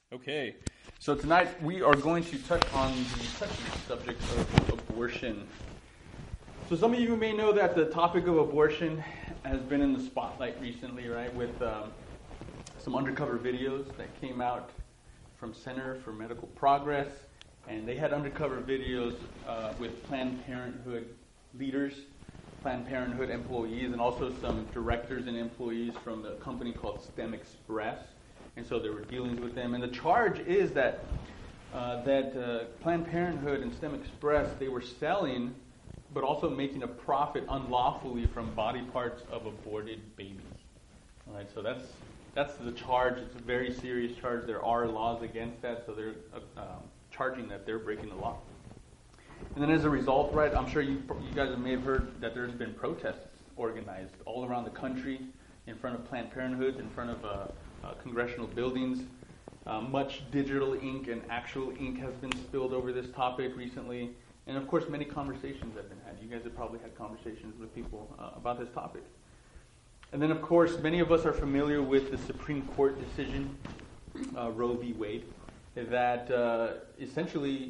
Okay, so tonight we are going to touch on the touchy subject of abortion. So some of you may know that the topic of abortion has been in the spotlight recently, right, with some undercover videos that came out from Center for Medical Progress, and they had undercover videos with Planned Parenthood leaders, Planned Parenthood employees, and also some directors and employees from a company called STEM Express. And so there were dealings with them. And the charge is that Planned Parenthood and STEM Express, they were selling, but also making a profit unlawfully from body parts of aborted babies. All right, so that's the charge. It's a very serious charge. There are laws against that, so they're charging that they're breaking the law. And then as a result, right, I'm sure you guys may have heard that there's been protests organized all around the country in front of Planned Parenthood, in front of congressional buildings. Much digital ink and actual ink has been spilled over this topic recently. And of course, many conversations have been had. You guys have probably had conversations with people about this topic. And then of course, many of us are familiar with the Supreme Court decision, Roe v. Wade, that essentially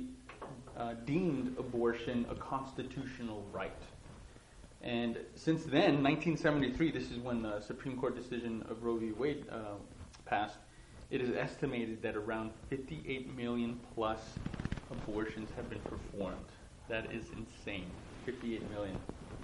deemed abortion a constitutional right. And since then, 1973, this is when the Supreme Court decision of Roe v. Wade passed, it is estimated that around 58 million plus abortions have been performed. That is insane. 58 million.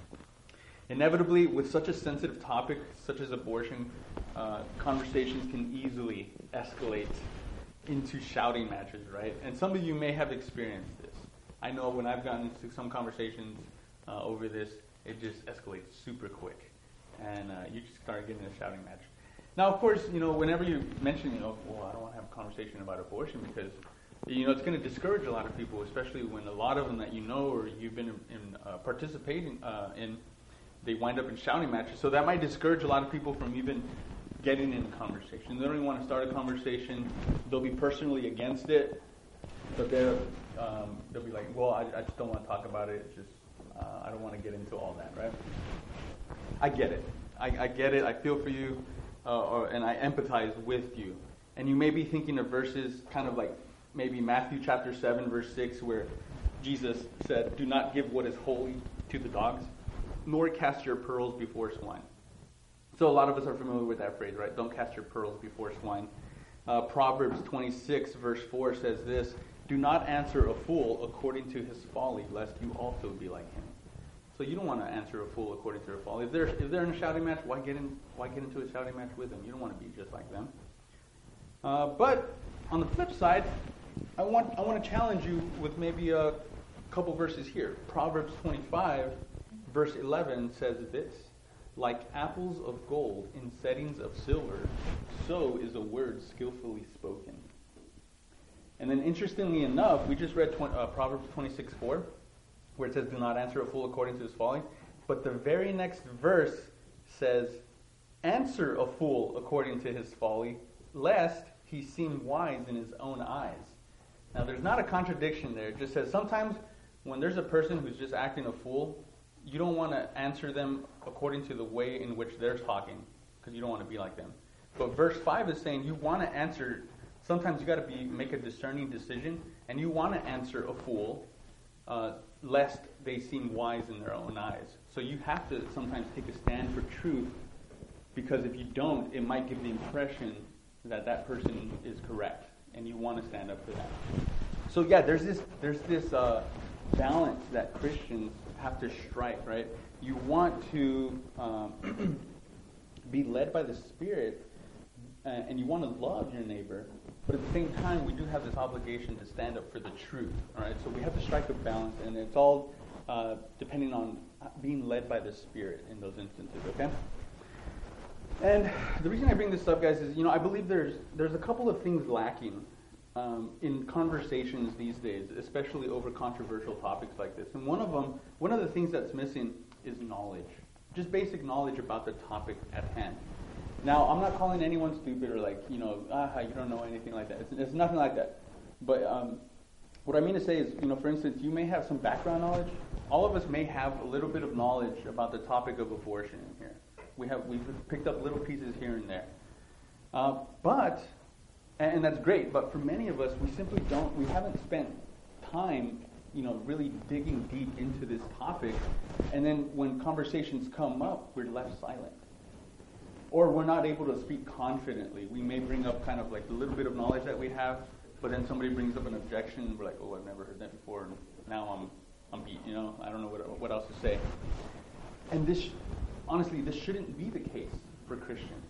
Inevitably, with such a sensitive topic, such as abortion, conversations can easily escalate into shouting matches, right? And some of you may have experienced this. I know when I've gotten into some conversations over this, it just escalates super quick. And you just start getting a shouting match. Now, of course, whenever you mention, I don't want to have a conversation about abortion because, it's going to discourage a lot of people, especially when a lot of them that you know or you've been participating in, they wind up in shouting matches. So that might discourage a lot of people from even getting in a conversation. They don't even want to start a conversation. They'll be personally against it, but they'll be like, well, I just don't want to talk about it. It's just, I don't want to get into all that, right? I get it. I get it. I feel for you. And I empathize with you. And you may be thinking of verses kind of like maybe Matthew chapter 7, verse 6, where Jesus said, do not give what is holy to the dogs, nor cast your pearls before swine. So a lot of us are familiar with that phrase, right? Don't cast your pearls before swine. Proverbs 26, verse 4 says this, do not answer a fool according to his folly, lest you also be like him. So you don't want to answer a fool according to their folly. If they're in a shouting match, why get into a shouting match with them? You don't want to be just like them. But on the flip side, I want to challenge you with maybe a couple verses here. Proverbs 25, verse 11 says this: like apples of gold in settings of silver, so is a word skillfully spoken. And then interestingly enough, we just read Proverbs 26:4. Where it says, do not answer a fool according to his folly. But the very next verse says, answer a fool according to his folly, lest he seem wise in his own eyes. Now, there's not a contradiction there. It just says sometimes when there's a person who's just acting a fool, you don't want to answer them according to the way in which they're talking, because you don't want to be like them. But verse 5 is saying you want to answer, sometimes you got to make a discerning decision, and you want to answer a fool, lest they seem wise in their own eyes. So you have to sometimes take a stand for truth, because if you don't, it might give the impression that that person is correct, and you want to stand up for that. So yeah, there's this balance that Christians have to strike, right? You want to be led by the Spirit, and you want to love your neighbor, but at the same time, we do have this obligation to stand up for the truth. All right, so we have to strike a balance, and it's all depending on being led by the Spirit in those instances. Okay. And the reason I bring this up, guys, is I believe there's a couple of things lacking in conversations these days, especially over controversial topics like this. And one of the things that's missing is knowledge, just basic knowledge about the topic at hand. Now, I'm not calling anyone stupid or you don't know anything like that. It's nothing like that. But what I mean to say is, for instance, you may have some background knowledge. All of us may have a little bit of knowledge about the topic of abortion in here. We've picked up little pieces here and there. But And that's great, but for many of us, we haven't spent time, really digging deep into this topic, and then when conversations come up, we're left silent. Or we're not able to speak confidently. We may bring up kind of like the little bit of knowledge that we have, but then somebody brings up an objection, and we're like, oh, I've never heard that before, and now I'm beat, I don't know what else to say. And this shouldn't be the case for Christians.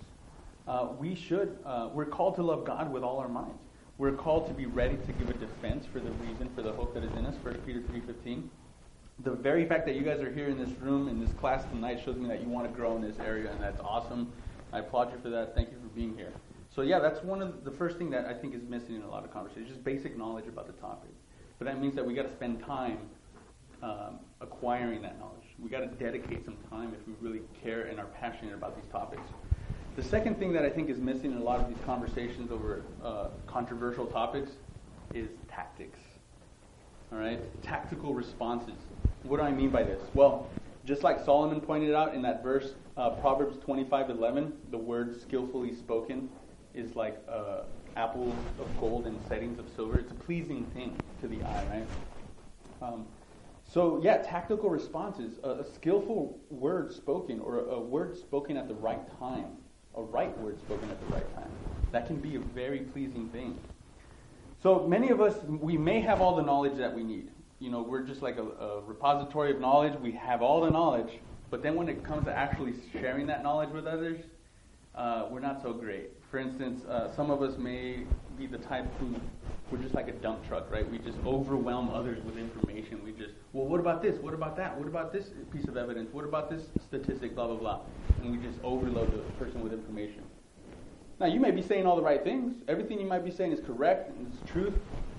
We're called to love God with all our minds. We're called to be ready to give a defense for the reason, for the hope that is in us, 1 Peter 3:15. The very fact that you guys are here in this room, in this class tonight, shows me that you want to grow in this area, and that's awesome. I applaud you for that. Thank you for being here. So yeah, that's one of the first thing that I think is missing in a lot of conversations, just basic knowledge about the topic. But that means that we got to spend time acquiring that knowledge. We got to dedicate some time if we really care and are passionate about these topics. The second thing that I think is missing in a lot of these conversations over controversial topics is tactics. All right? Tactical responses. What do I mean by this? Well, just like Solomon pointed out in that verse, Proverbs 25:11, the word skillfully spoken is like apples of gold and settings of silver. It's a pleasing thing to the eye, right? So yeah, tactical responses, a skillful word spoken, or a word spoken at the right time, a right word spoken at the right time, that can be a very pleasing thing. So many of us, we may have all the knowledge that we need. We're just like a repository of knowledge. We have all the knowledge, but then when it comes to actually sharing that knowledge with others, we're not so great. For instance, some of us may be the type who, we're just like a dump truck, right? We just overwhelm others with information. We just, well, what about this? What about that? What about this piece of evidence? What about this statistic? Blah, blah, blah. And we just overload the person with information. Now, you may be saying all the right things. Everything you might be saying is correct and it's truth.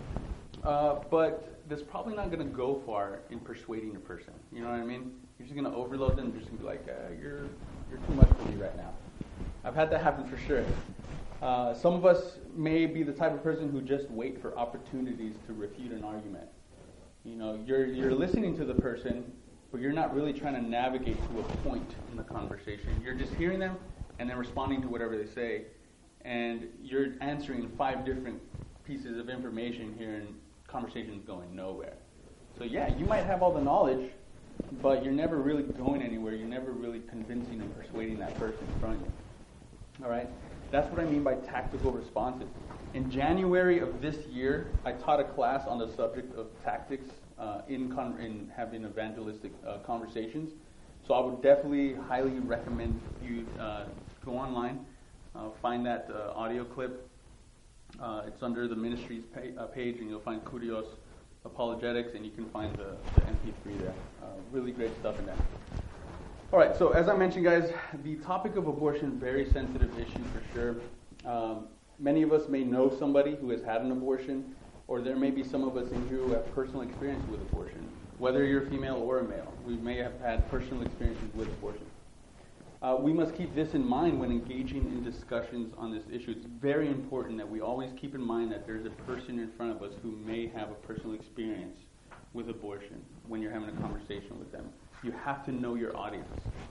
But that's probably not going to go far in persuading a person. You know what I mean? You're just going to overload them. You're just going to be like, you're too much for me right now. I've had that happen for sure. Some of us may be the type of person who just wait for opportunities to refute an argument. You're listening to the person, but you're not really trying to navigate to a point in the conversation. You're just hearing them and then responding to whatever they say, and you're answering 5 different pieces of information here, and conversation's going nowhere. So yeah, you might have all the knowledge, but you're never really going anywhere. You're never really convincing and persuading that person in front of you. All right? That's what I mean by tactical responses. In January of this year, I taught a class on the subject of tactics in having evangelistic conversations. So I would definitely highly recommend you go online, find that audio clip. It's under the ministries page, and you'll find Kurios Apologetics, and you can find the MP3 there. Really great stuff in there. All right, so as I mentioned, guys, the topic of abortion, very sensitive issue for sure. Many of us may know somebody who has had an abortion, or there may be some of us in here who have personal experience with abortion. Whether you're a female or a male, we may have had personal experiences with abortion. We must keep this in mind when engaging in discussions on this issue. It's very important that we always keep in mind that there's a person in front of us who may have a personal experience with abortion when you're having a conversation with them. You have to know your audience.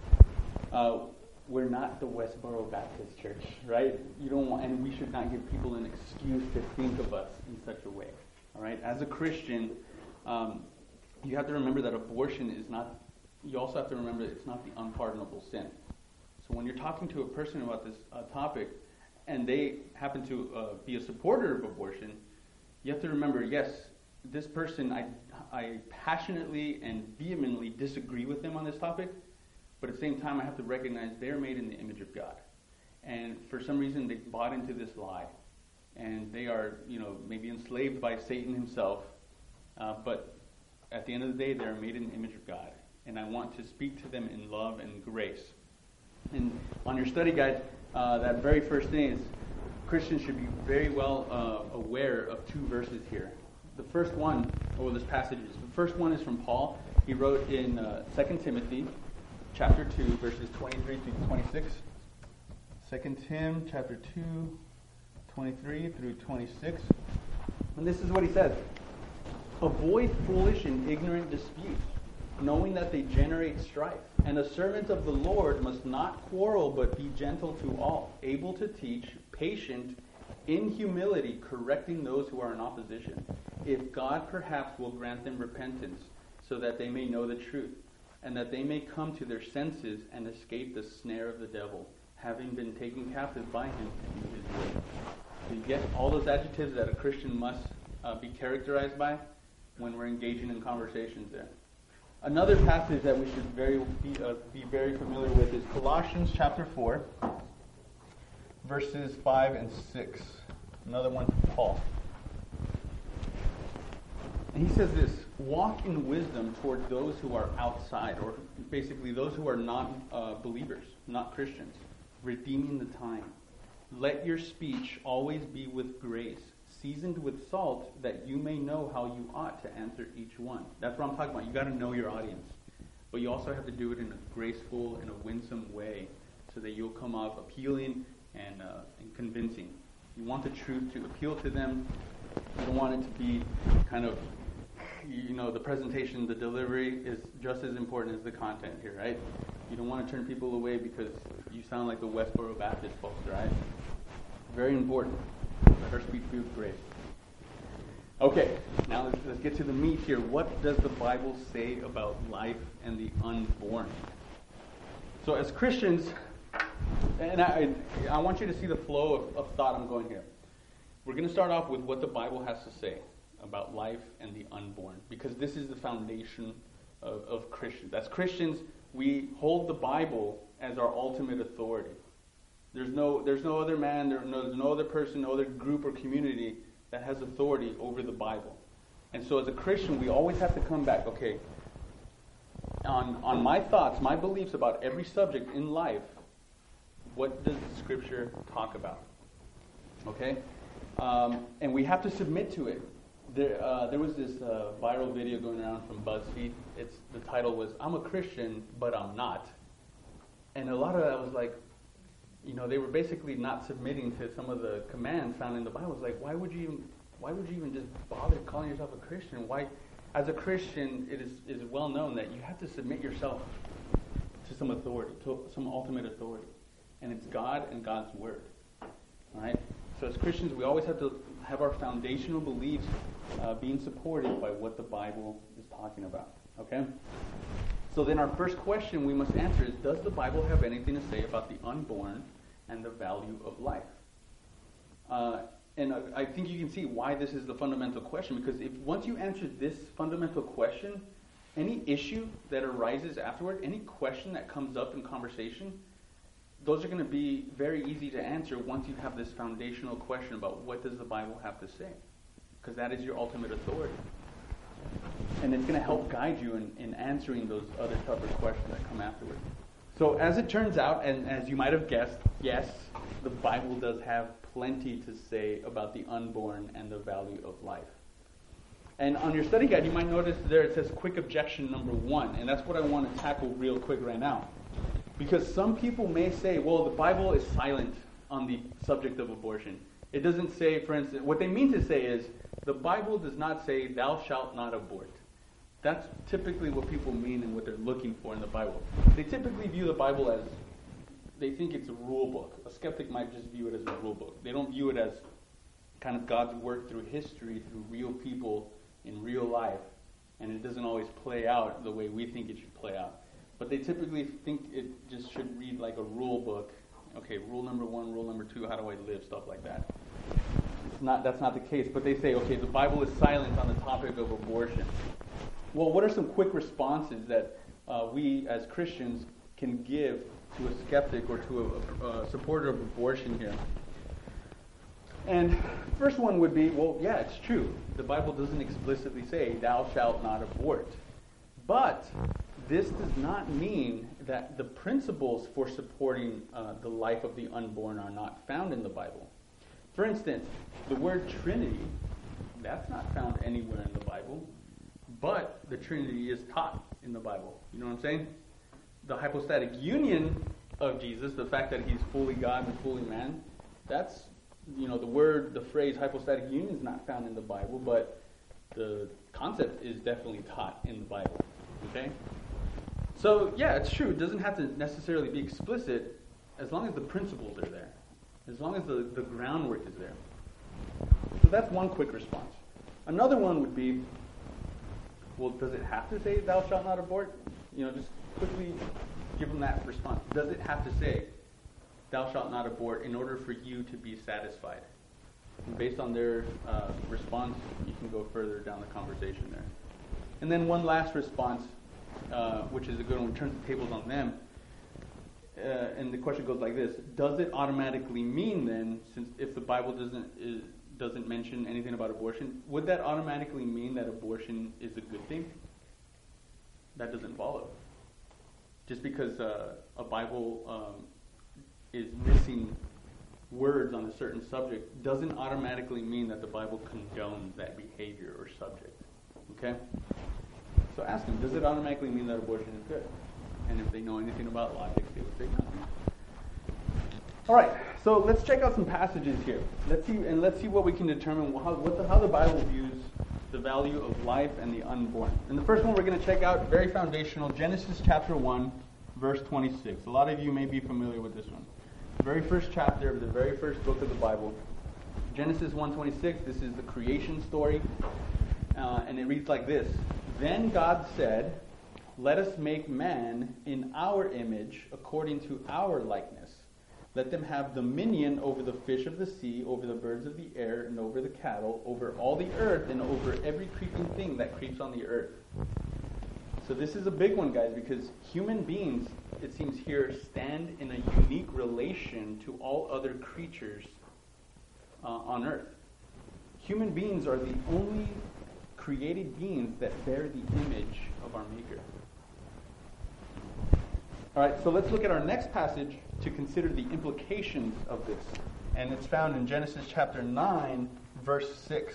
We're not the Westboro Baptist Church, right? You don't want, and we should not give people an excuse to think of us in such a way. All right? As a Christian, you have to remember that abortion is not. You also have to remember that it's not the unpardonable sin. So when you're talking to a person about this topic, and they happen to be a supporter of abortion, you have to remember, yes, this person, I passionately and vehemently disagree with them on this topic, but at the same time, I have to recognize they're made in the image of God. And for some reason, they bought into this lie. And they are, maybe enslaved by Satan himself. But at the end of the day, they're made in the image of God. And I want to speak to them in love and grace. And on your study guide, that very first thing is Christians should be very well aware of 2 verses here. The first one, there's passages. The first one is from Paul. He wrote in 2 Timothy chapter 2, verses 23 to 26. 2 Tim chapter 2, 23 through 26. And this is what he says. Avoid foolish and ignorant disputes, knowing that they generate strife. And a servant of the Lord must not quarrel, but be gentle to all, able to teach, patient, in humility correcting those who are in opposition, if God perhaps will grant them repentance, so that they may know the truth, and that they may come to their senses and escape the snare of the devil, having been taken captive by him in his way. So you get all those adjectives that a Christian must be characterized by when we're engaging in conversations there. Another passage that we should be very familiar with is Colossians chapter 4, verses 5 and 6. Another one from Paul. And he says this: walk in wisdom toward those who are outside, or basically those who are not believers, not Christians, redeeming the time. Let your speech always be with grace, seasoned with salt, that you may know how you ought to answer each one. That's what I'm talking about. You got to know your audience. But you also have to do it in a graceful and a winsome way, so that you'll come off appealing and convincing. You want the truth to appeal to them. You don't want it to be kind of, the presentation, the delivery is just as important as the content here, right? You don't want to turn people away because you sound like the Westboro Baptist folks, right? Very important. Let her speak be with grace. Okay, now let's get to the meat here. What does the Bible say about life and the unborn? So as Christians, and I want you to see the flow of thought I'm going here. We're going to start off with what the Bible has to say about life and the unborn, because this is the foundation of Christians. As Christians, we hold the Bible as our ultimate authority. There's no other man, there's no other person, no other group or community that has authority over the Bible. And so as a Christian, we always have to come back, okay, on my thoughts, my beliefs about every subject in life, what does the Scripture talk about? Okay? And we have to submit to it. There was this viral video going around from BuzzFeed. The title was, "I'm a Christian, but I'm not." And a lot of that was like, they were basically not submitting to some of the commands found in the Bible. It's like, why would you even just bother calling yourself a Christian? Why, as a Christian, it is well known that you have to submit yourself to some authority, to some ultimate authority. And it's God and God's Word. All right? So as Christians, we always have to have our foundational beliefs being supported by what the Bible is talking about. Okay? So then our first question we must answer is, does the Bible have anything to say about the unborn and the value of life? And I think you can see why this is the fundamental question, because once you answer this fundamental question, any issue that arises afterward, any question that comes up in conversation, those are going to be very easy to answer once you have this foundational question about what does the Bible have to say, because that is your ultimate authority. And it's going to help guide you in answering those other tougher questions that come afterward. So as it turns out, and as you might have guessed, yes, the Bible does have plenty to say about the unborn and the value of life. And on your study guide, you might notice there it says quick objection number 1, and that's what I want to tackle real quick right now. Because some people may say, well, the Bible is silent on the subject of abortion. It doesn't say, for instance, what they mean to say is, the Bible does not say, thou shalt not abort. That's typically what people mean and what they're looking for in the Bible. They typically view the Bible as, they think it's a rule book. A skeptic might just view it as a rule book. They don't view it as kind of God's work through history, through real people in real life. And it doesn't always play out the way we think it should play out. But they typically think it just should read like a rule book. Okay, rule number 1, rule number 2, how do I live, stuff like that. That's not the case. But they say, okay, the Bible is silent on the topic of abortion. Well, what are some quick responses that we as Christians can give to a skeptic or to a supporter of abortion here? And first one would be, well, yeah, it's true. The Bible doesn't explicitly say, thou shalt not abort. But this does not mean that the principles for supporting the life of the unborn are not found in the Bible. For instance, the word Trinity, that's not found anywhere in the Bible, but the Trinity is taught in the Bible. You know what I'm saying? The hypostatic union of Jesus, the fact that he's fully God and fully man, that's, the phrase hypostatic union is not found in the Bible, but the concept is definitely taught in the Bible. Okay? So, yeah, it's true. It doesn't have to necessarily be explicit as long as the principles are there, as long as the groundwork is there. So that's one quick response. Another one would be, well, does it have to say, thou shalt not abort? Just quickly give them that response. Does it have to say, thou shalt not abort, in order for you to be satisfied? And based on their response, you can go further down the conversation there. And then one last response, which is a good one, turns the tables on them. And the question goes like this: does it automatically mean then, since if the Bible doesn't mention anything about abortion, would that automatically mean that abortion is a good thing? That doesn't follow. Just because a Bible is missing words on a certain subject doesn't automatically mean that the Bible condones that behavior or subject. Okay? So ask them, does it automatically mean that abortion is good? And if they know anything about logic, they would say no. All right, so let's check out some passages here. Let's see what we can determine how the Bible views the value of life and the unborn. And the first one we're going to check out, very foundational, Genesis chapter 1, verse 26. A lot of you may be familiar with this one. The very first chapter of the very first book of the Bible, Genesis 1:26. This is the creation story, and it reads like this: Then God said, let us make man in our image, according to our likeness. Let them have dominion over the fish of the sea, over the birds of the air, and over the cattle, over all the earth, and over every creeping thing that creeps on the earth. So this is a big one, guys, because human beings, it seems here, stand in a unique relation to all other creatures on earth. Human beings are the only created beings that bear the image of our Maker. All right, so let's look at our next passage to consider the implications of this. And it's found in Genesis chapter 9, verse 6.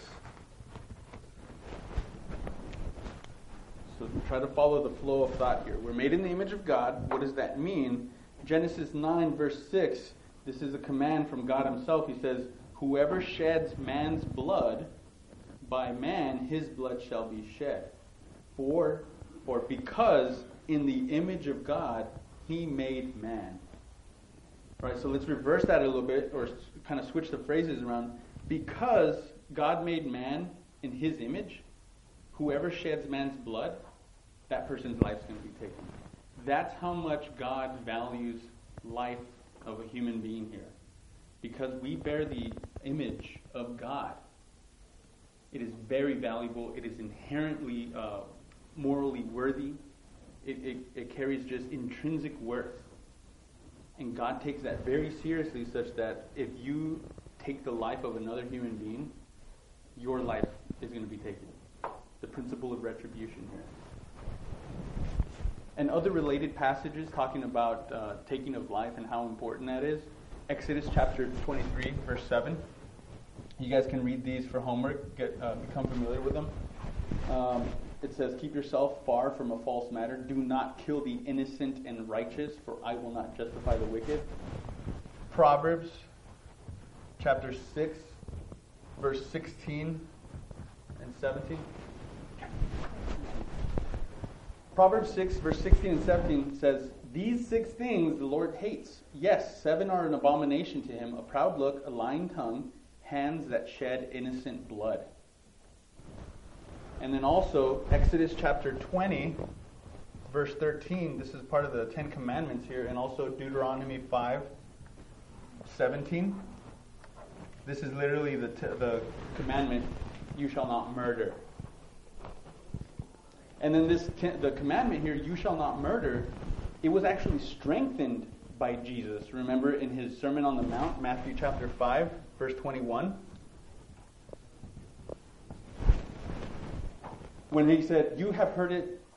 So try to follow the flow of thought here. We're made in the image of God. What does that mean? Genesis 9, verse 6, this is a command from God himself. He says, whoever sheds man's blood, by man his blood shall be shed. For because in the image of God he made man. All right, so let's reverse that a little bit, or kind of switch the phrases around. Because God made man in his image, whoever sheds man's blood, that person's life is going to be taken. That's how much God values life of a human being here. Because we bear the image of God. It is very valuable. It is inherently morally worthy. It carries just intrinsic worth. And God takes that very seriously, such that if you take the life of another human being, your life is going to be taken. The principle of retribution here. And other related passages talking about taking of life and how important that is. Exodus chapter 23, verse 7. You guys can read these for homework, become familiar with them. It says, keep yourself far from a false matter. Do not kill the innocent and righteous, for I will not justify the wicked. Proverbs chapter 6, verse 16 and 17. Proverbs 6, verse 16 and 17 says, these 6 things the Lord hates. Yes, 7 are an abomination to him: a proud look, a lying tongue, hands that shed innocent blood. And then also, Exodus chapter 20, verse 13. This is part of the 10 Commandments here. And also Deuteronomy 5, 17. This is literally the commandment, you shall not murder. And then the commandment here, you shall not murder, it was actually strengthened by Jesus. Remember in his Sermon on the Mount, Matthew chapter 5, verse 21. When he said, you have heard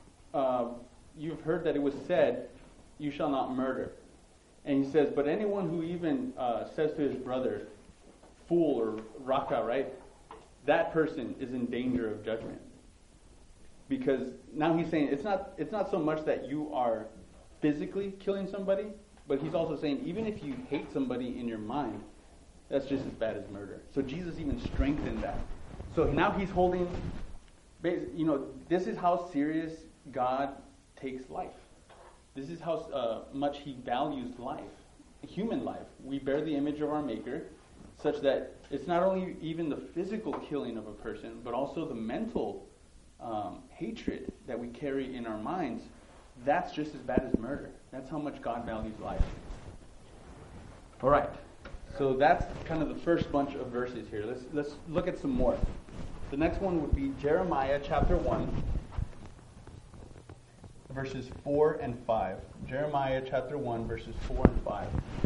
that it was said, you shall not murder. And he says, but anyone who even says to his brother, fool or raka, right? That person is in danger of judgment. Because now he's saying it's not so much that you are physically killing somebody, but he's also saying even if you hate somebody in your mind, that's just as bad as murder. So Jesus even strengthened that. So now he's holding, this is how serious God takes life. This is how much he values life, human life. We bear the image of our Maker. such that it's not only even the physical killing of a person, but also the mental hatred that we carry in our minds. That's just as bad as murder. That's how much God values life. All right. So that's kind of the first bunch of verses here. Let's look at some more. The next one would be Jeremiah chapter 1, verses 4 and 5. Jeremiah chapter 1, verses 4 and 5.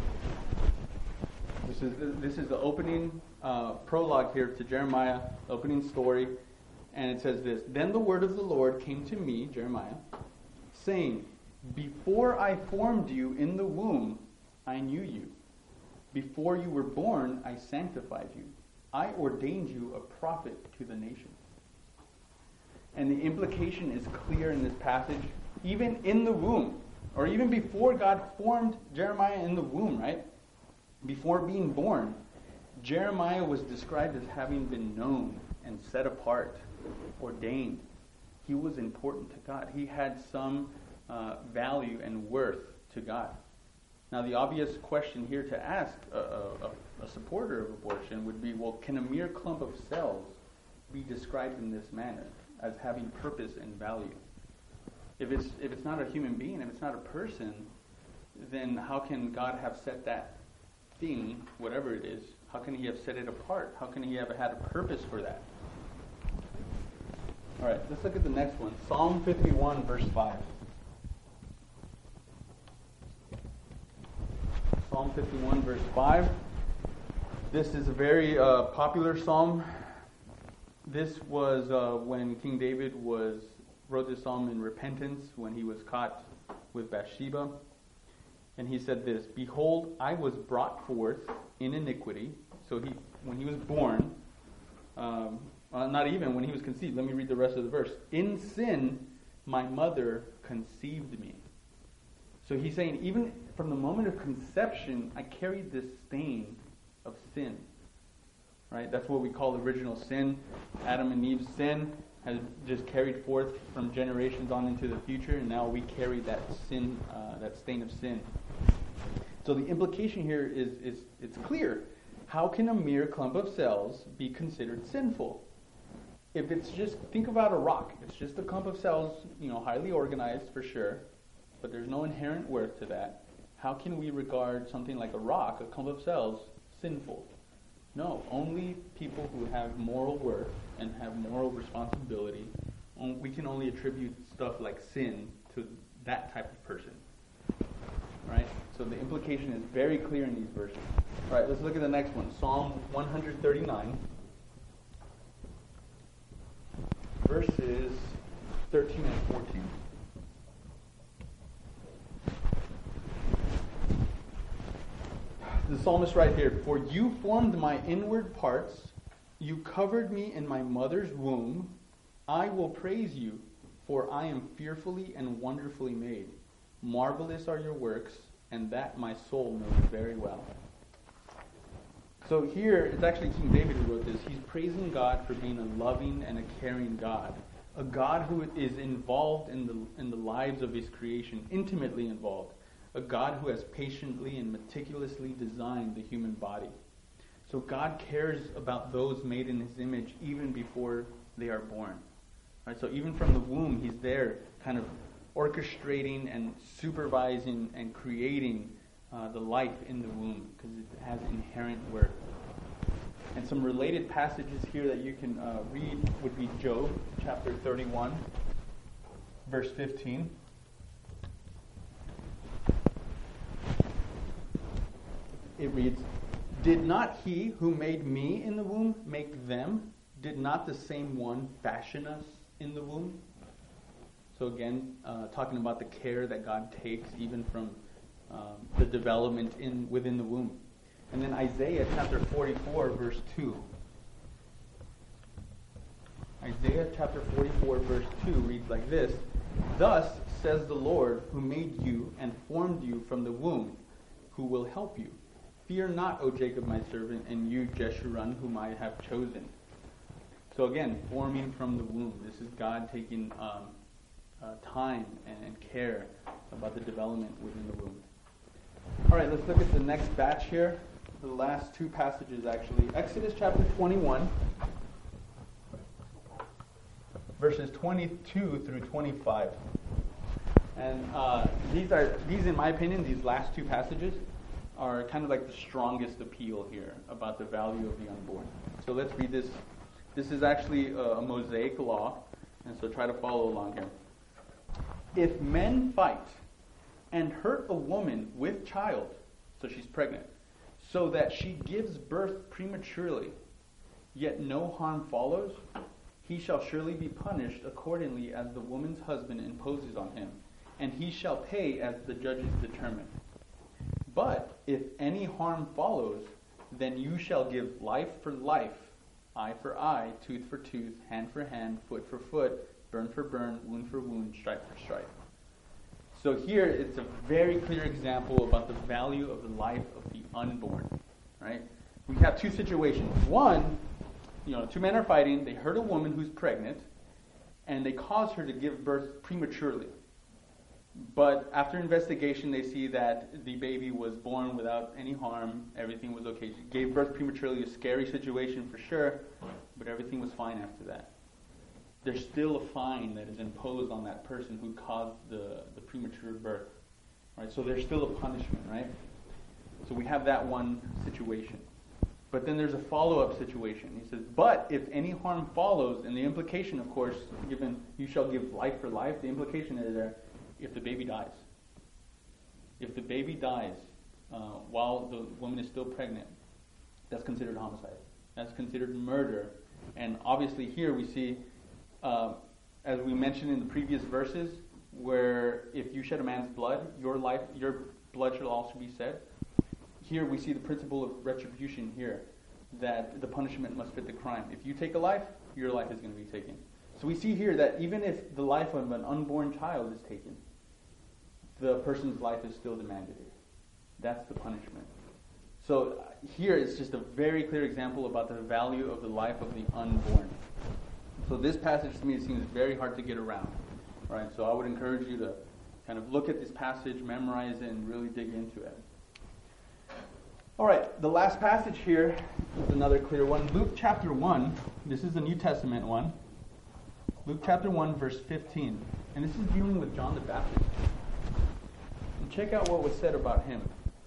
This is the opening prologue here to Jeremiah, opening story. And it says this: Then the word of the Lord came to me, Jeremiah, saying, Before I formed you in the womb, I knew you. Before you were born, I sanctified you. I ordained you a prophet to the nations. And the implication is clear in this passage. Even in the womb, or even before God formed Jeremiah in the womb, right? Before being born, Jeremiah was described as having been known and set apart, ordained. He was important to God. He had some value and worth to God. Now, the obvious question here to ask a supporter of abortion would be, well, can a mere clump of cells be described in this manner as having purpose and value? If it's not a human being, if it's not a person, then how can God have set that thing, whatever it is, how can he have set it apart? How can he have had a purpose for that? All right, let's look at the next one. Psalm 51, verse 5. Psalm 51, verse 5. This is a very popular psalm. This was when King David wrote this psalm in repentance when he was caught with Bathsheba. And he said this: Behold, I was brought forth in iniquity. So when he was born, not even when he was conceived. Let me read the rest of the verse. In sin, my mother conceived me. So he's saying, even from the moment of conception, I carried this stain of sin. Right? That's what we call original sin. Adam and Eve's sin has just carried forth from generations on into the future, and now we carry that sin, that stain of sin. So the implication here is it's clear. How can a mere clump of cells be considered sinful? If it's just, think about a rock. It's just a clump of cells, highly organized for sure, but there's no inherent worth to that. How can we regard something like a rock, a clump of cells, sinful? No, only people who have moral worth and have moral responsibility, we can only attribute stuff like sin to that type of person. Right? So the implication is very clear in these verses. All right, let's look at the next one. Psalm 139, verses 13 and 14. The psalmist right here: For you formed my inward parts, you covered me in my mother's womb. I will praise you, for I am fearfully and wonderfully made. Marvelous are your works, and that my soul knows very well. So here, it's actually King David who wrote this. He's praising God for being a loving and a caring God. A God who is involved in the lives of his creation, intimately involved. A God who has patiently and meticulously designed the human body. So God cares about those made in his image even before they are born. Right? So even from the womb, he's there kind of orchestrating and supervising and creating the life in the womb, because it has inherent worth. And some related passages here that you can read would be Job chapter 31, verse 15. It reads, Did not he who made me in the womb make them? Did not the same one fashion us in the womb? So again, talking about the care that God takes even from the development within the womb. And then Isaiah chapter 44, verse 2. Isaiah chapter 44, verse 2 reads like this: Thus says the Lord, who made you and formed you from the womb, who will help you. Fear not, O Jacob my servant, and you Jeshurun, whom I have chosen. So again, forming from the womb. This is God taking time and care about the development within the womb. All right, let's look at the next batch here. the last two passages actually. Exodus chapter 21, verses 22 through 25. And these, in my opinion, these last two passages are kind of like the strongest appeal here about the value of the unborn. So let's read this. This is actually a Mosaic law, and so try to follow along here. If men fight and hurt a woman with child, so she's pregnant, so that she gives birth prematurely, yet no harm follows, he shall surely be punished accordingly as the woman's husband imposes on him, and he shall pay as the judges determine. But if any harm follows, then you shall give life for life, eye for eye, tooth for tooth, hand for hand, foot for foot, burn for burn, wound for wound, stripe for stripe. So here it's a very clear example about the value of the life of the unborn. Right? We have two situations. One, two men are fighting, they hurt a woman who's pregnant, and they cause her to give birth prematurely. But after investigation, they see that the baby was born without any harm. Everything was okay. She gave birth prematurely, a scary situation for sure, but everything was fine after that. There's still a fine that is imposed on that person who caused the premature birth. Right? So there's still a punishment, right? So we have that one situation. But then there's a follow-up situation. He says, but if any harm follows, and the implication, of course, given you shall give life for life, the implication is there, if the baby dies. If the baby dies while the woman is still pregnant, that's considered homicide. That's considered murder. And obviously here we see, as we mentioned in the previous verses, where if you shed a man's blood, your blood shall also be shed. Here we see the principle of retribution here, that the punishment must fit the crime. If you take a life, your life is going to be taken. So we see here that even if the life of an unborn child is taken, the person's life is still demanded. That's the punishment. So here it's just a very clear example about the value of the life of the unborn. So this passage to me seems very hard to get around. Right? So I would encourage you to kind of look at this passage, memorize it, and really dig into it. All right, the last passage here is another clear one. Luke chapter 1, this is the New Testament one. Luke chapter 1, verse 15. And this is dealing with John the Baptist. And check out what was said about him.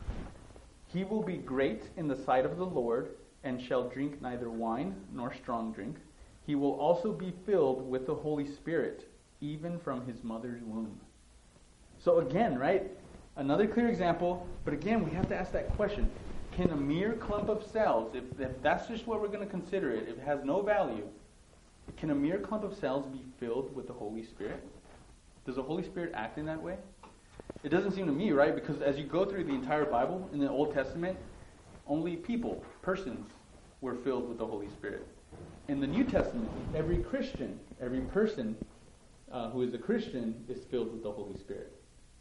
He will be great in the sight of the Lord, and shall drink neither wine nor strong drink. He will also be filled with the Holy Spirit, even from his mother's womb. So again, right, another clear example, but again, we have to ask that question. Can a mere clump of cells, if that's just what we're going to consider it, if it has no value, can a mere clump of cells be filled with the Holy Spirit? Does the Holy Spirit act in that way? It doesn't seem to me, right? Because as you go through the entire Bible, in the Old Testament, only people, persons, were filled with the Holy Spirit. In the New Testament, every Christian, every person who is a Christian is filled with the Holy Spirit.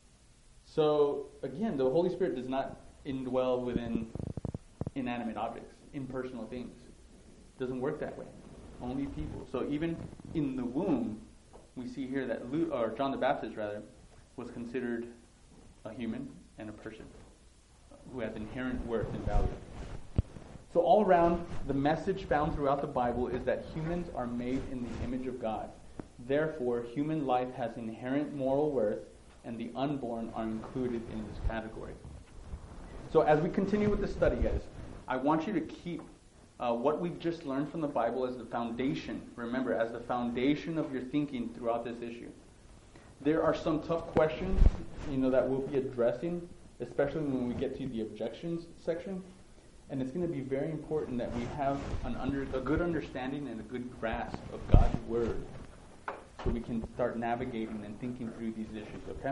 So, again, the Holy Spirit does not indwell within inanimate objects, impersonal things. It doesn't work that way. Only people. So even in the womb, we see here that John the Baptist, was considered a human and a person who has inherent worth and value. So all around, the message found throughout the Bible is that humans are made in the image of God. Therefore, human life has inherent moral worth, and the unborn are included in this category. So as we continue with the study, guys, I want you to keep what we've just learned from the Bible as the foundation. Remember, as the foundation of your thinking throughout this issue. There are some tough questions, that we'll be addressing, especially when we get to the objections section. And it's going to be very important that we have a good understanding and a good grasp of God's Word, so we can start navigating and thinking through these issues. Okay?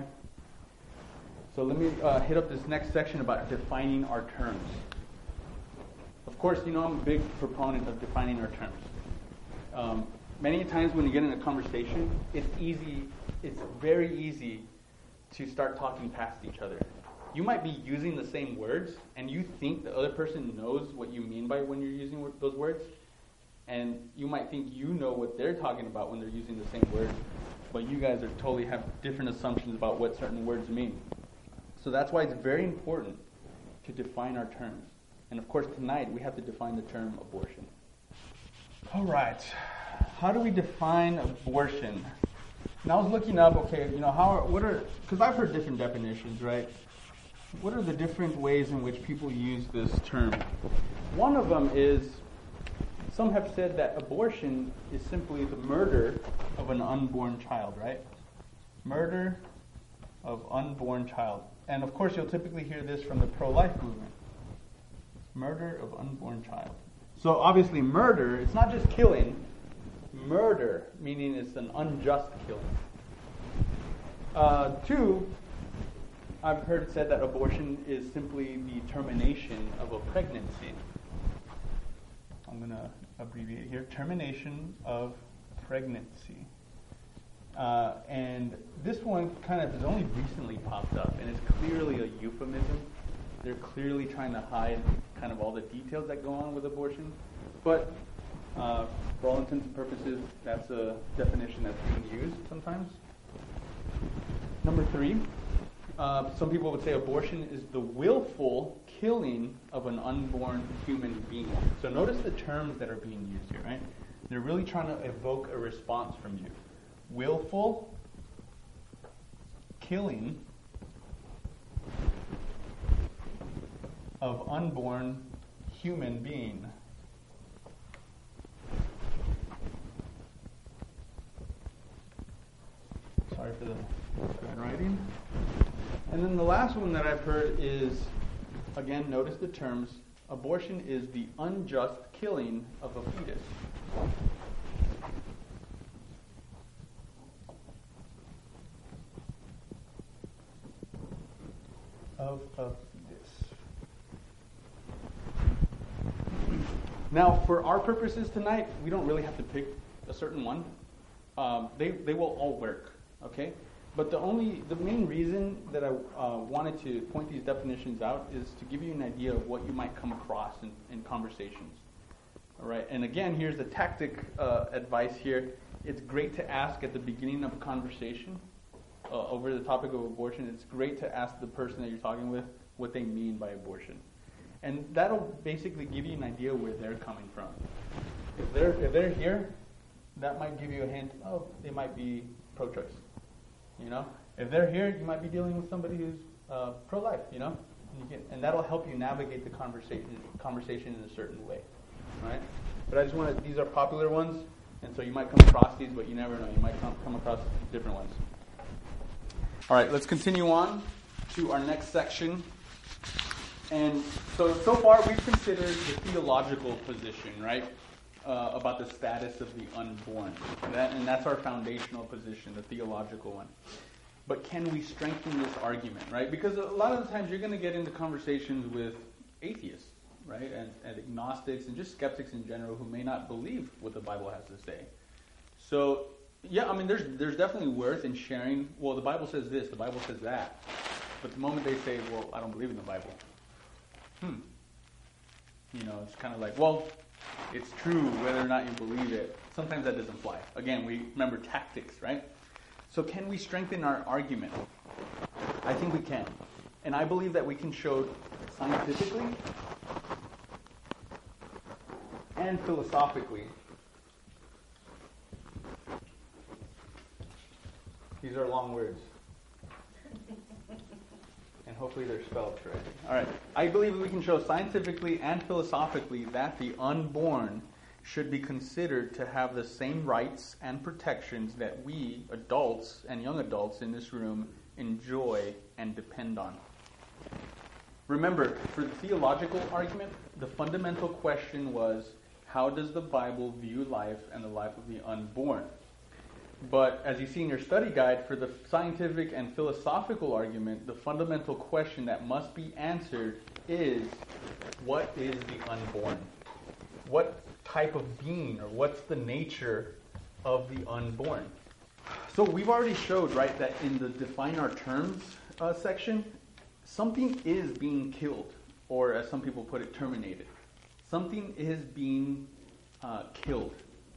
So let me hit up this next section about defining our terms. Of course, I'm a big proponent of defining our terms. Many times when you get in a conversation, it's very easy to start talking past each other. You might be using the same words, and you think the other person knows what you mean by when you're using those words, and you might think you know what they're talking about when they're using the same words, but you guys totally have different assumptions about what certain words mean. So that's why it's very important to define our terms. And of course, tonight we have to define the term abortion. All right. How do we define abortion? And I was looking up, because I've heard different definitions, right? What are the different ways in which people use this term? One of them is, some have said that abortion is simply the murder of an unborn child, right? Murder of unborn child. And of course, you'll typically hear this from the pro-life movement. Murder of unborn child. So obviously murder, it's not just killing. Murder, meaning it's an unjust killing. Two, I've heard it said that abortion is simply the termination of a pregnancy. I'm going to abbreviate here. Termination of pregnancy. And this one kind of has only recently popped up, and it's clearly a euphemism. They're clearly trying to hide kind of all the details that go on with abortion. But for all intents and purposes, that's a definition that's being used sometimes. Number 3, some people would say abortion is the willful killing of an unborn human being. So notice the terms that are being used here, right? They're really trying to evoke a response from you. Willful killing of unborn human being. Sorry for the bad writing. And then the last one that I've heard is, again, notice the terms, abortion is the unjust killing of a fetus. Of a fetus. Now, for our purposes tonight, we don't really have to pick a certain one. They will all work, okay? But the main reason that I wanted to point these definitions out is to give you an idea of what you might come across in conversations. All right, and again, here's the tactic advice here. It's great to ask at the beginning of a conversation over the topic of abortion. It's great to ask the person that you're talking with what they mean by abortion. And that'll basically give you an idea where they're coming from. If they're here, that might give you a hint, they might be pro-choice. You know, if they're here, you might be dealing with somebody who's pro-life. You know, and that'll help you navigate the conversation in a certain way. All right. But I just wanted, these are popular ones, and so you might come across these, but you never know. You might come across different ones. All right. Let's continue on to our next section. And so far we've considered the theological position, right? About the status of the unborn. And that's our foundational position, the theological one. But can we strengthen this argument, right? Because a lot of the times you're going to get into conversations with atheists, right? And agnostics and just skeptics in general who may not believe what the Bible has to say. So, yeah, I mean, there's definitely worth in sharing, well, the Bible says this, the Bible says that. But the moment they say, well, I don't believe in the Bible. You know, it's kind of like, well, it's true whether or not you believe it. Sometimes that doesn't fly. Again, we remember tactics, right? So can we strengthen our argument? I think we can. And I believe that we can show scientifically and philosophically. These are long words. And hopefully they're spelled correctly. All right. I believe we can show scientifically and philosophically that the unborn should be considered to have the same rights and protections that we, adults and young adults in this room, enjoy and depend on. Remember, for the theological argument, the fundamental question was, how does the Bible view life and the life of the unborn? But as you see in your study guide, for the scientific and philosophical argument, the fundamental question that must be answered is, what is the unborn? What type of being, or what's the nature of the unborn? So we've already showed, right, that in the define our terms section, something is being killed, or as some people put it, terminated. Something is being killed.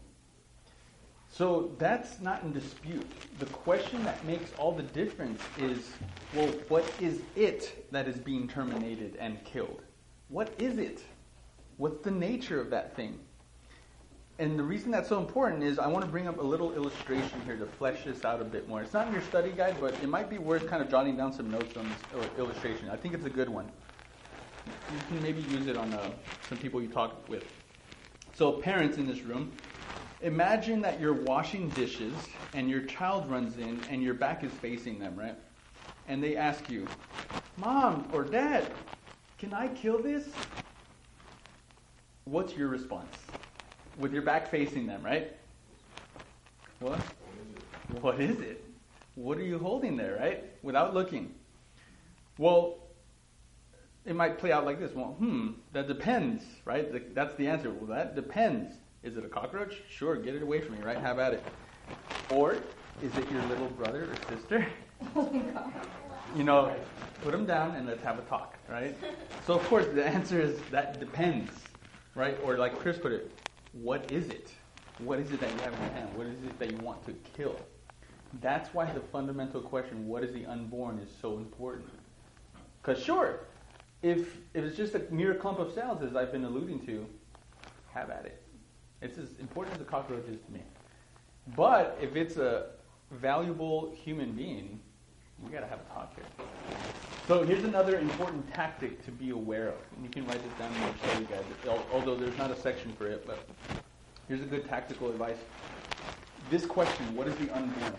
So that's not in dispute. The question that makes all the difference is, well, what is it that is being terminated and killed? What is it? What's the nature of that thing? And the reason that's so important is I want to bring up a little illustration here to flesh this out a bit more. It's not in your study guide, but it might be worth kind of jotting down some notes on this illustration. I think it's a good one. You can maybe use it on some people you talk with. So parents in this room, imagine that you're washing dishes and your child runs in and your back is facing them, right? And they ask you, Mom or Dad, can I kill this? What's your response? With your back facing them, right? What? What is it? What are you holding there, right? Without looking. Well, it might play out like this. Well, that depends, right? That's the answer. Well, that depends. Is it a cockroach? Sure, get it away from me, right? Have at it. Or is it your little brother or sister? Oh my God. You know, put them down and let's have a talk, right? So, of course, the answer is that depends, right? Or like Chris put it, what is it? What is it that you have in your hand? What is it that you want to kill? That's why the fundamental question, what is the unborn, is so important. Because sure, if it's just a mere clump of cells, as I've been alluding to, have at it. It's as important as a cockroach is to me. But if it's a valuable human being, we got to have a talk here. So here's another important tactic to be aware of. And you can write this down in your study guide, although there's not a section for it, but here's a good tactical advice. This question, what is the unborn?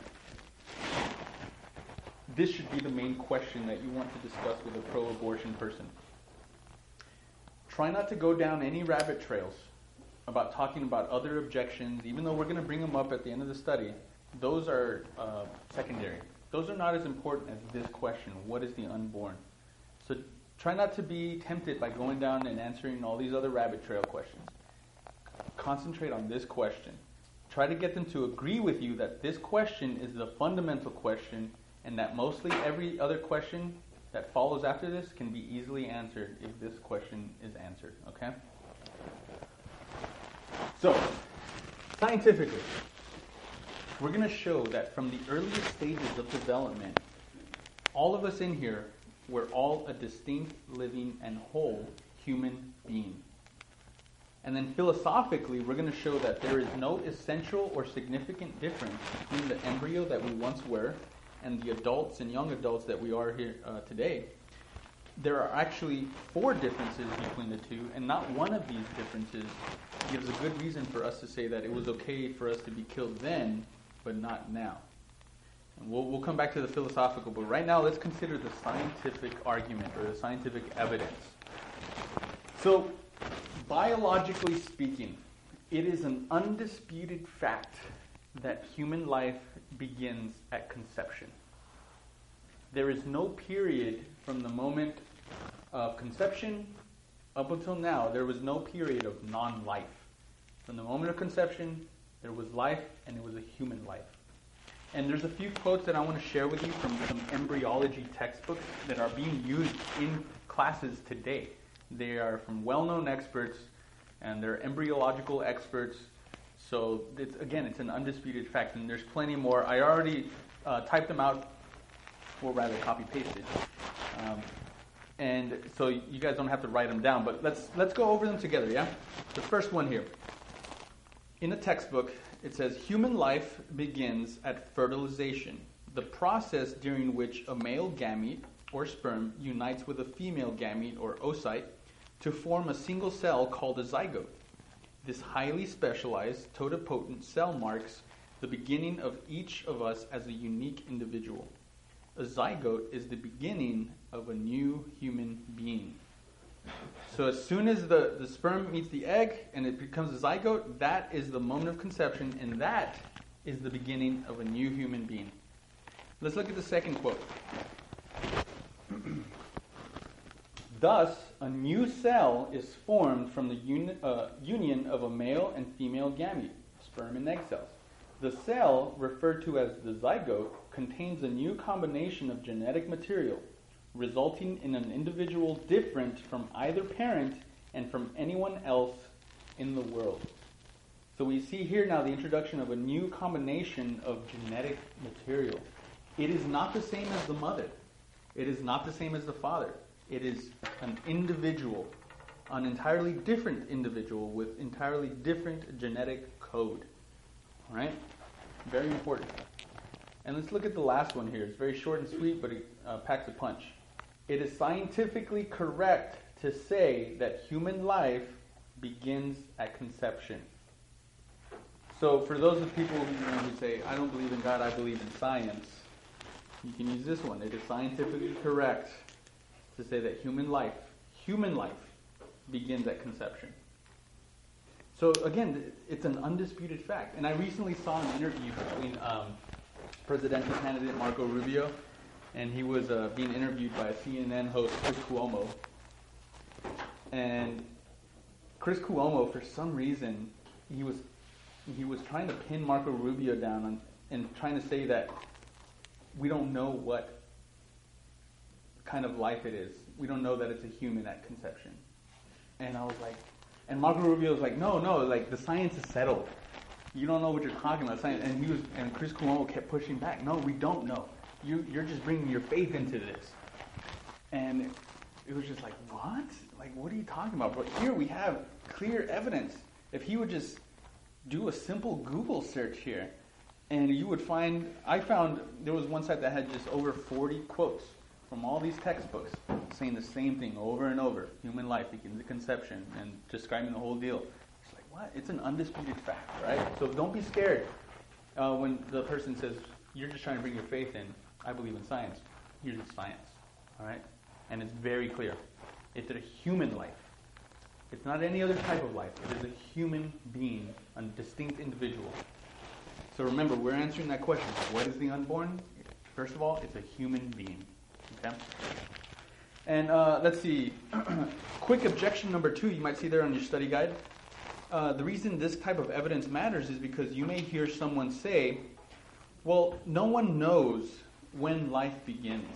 This should be the main question that you want to discuss with a pro-abortion person. Try not to go down any rabbit trails about talking about other objections, even though we're going to bring them up at the end of the study. Those are secondary. Those are not as important as this question, what is the unborn? So try not to be tempted by going down and answering all these other rabbit trail questions. Concentrate on this question. Try to get them to agree with you that this question is the fundamental question and that mostly every other question that follows after this can be easily answered if this question is answered, okay? So, scientifically, we're going to show that from the earliest stages of development, all of us in here, we're all a distinct, living, and whole human being. And then philosophically, we're going to show that there is no essential or significant difference between the embryo that we once were and the adults and young adults that we are here today. There are actually 4 differences between the two, and not one of these differences gives a good reason for us to say that it was okay for us to be killed then, but not now. And we'll come back to the philosophical, but right now let's consider the scientific argument or the scientific evidence. So, biologically speaking, it is an undisputed fact that human life begins at conception. There is no period from the moment of conception up until now, there was no period of non-life. From the moment of conception, there was life, and it was a human life. And there's a few quotes that I want to share with you from some embryology textbooks that are being used in classes today. They are from well-known experts, and they're embryological experts. So, it's an undisputed fact, and there's plenty more. I already typed them out, or rather copy-pasted. And so you guys don't have to write them down, but let's go over them together, yeah? The first one here. In a textbook, it says, human life begins at fertilization, the process during which a male gamete, or sperm, unites with a female gamete, or oocyte, to form a single cell called a zygote. This highly specialized, totipotent cell marks the beginning of each of us as a unique individual. A zygote is the beginning of a new human being. So as soon as the sperm meets the egg and it becomes a zygote, that is the moment of conception, and that is the beginning of a new human being. Let's look at the second quote. Thus, a new cell is formed from the union of a male and female gamete, sperm and egg cells. The cell, referred to as the zygote, contains a new combination of genetic material, resulting in an individual different from either parent and from anyone else in the world. So we see here now the introduction of a new combination of genetic material. It is not the same as the mother. It is not the same as the father. It is an individual an entirely different individual with entirely different genetic code. All right? Very important. And let's look at the last one here. It's very short and sweet, but it packs a punch. It is scientifically correct to say that human life begins at conception. So for those of people who say, I don't believe in God, I believe in science, you can use this one. It is scientifically correct to say that human life begins at conception. So again, it's an undisputed fact. And I recently saw an interview between presidential candidate Marco Rubio, and he was being interviewed by a CNN host, Chris Cuomo. And Chris Cuomo, for some reason, he was trying to pin Marco Rubio down and trying to say that we don't know what kind of life it is. We don't know that it's a human at conception. And I was like, and Marco Rubio was like, no, like the science is settled. You don't know what you're talking about. Science. And Chris Cuomo kept pushing back. No, we don't know. You're just bringing your faith into this. And it was just like, what? Like, what are you talking about? But here we have clear evidence. If he would just do a simple Google search here, and you would find, I found there was one site that had just over 40 quotes from all these textbooks saying the same thing over and over. Human life begins at conception, and describing the whole deal. It's like, what? It's an undisputed fact, right? So don't be scared when the person says, you're just trying to bring your faith in. I believe in science. Here's the science, all right? And it's very clear. It's a human life. It's not any other type of life. It is a human being, a distinct individual. So remember, we're answering that question. What is the unborn? First of all, it's a human being. Okay? And let's see. Quick objection number 2, you might see there on your study guide. The reason this type of evidence matters is because you may hear someone say, well, no one knows when life begins.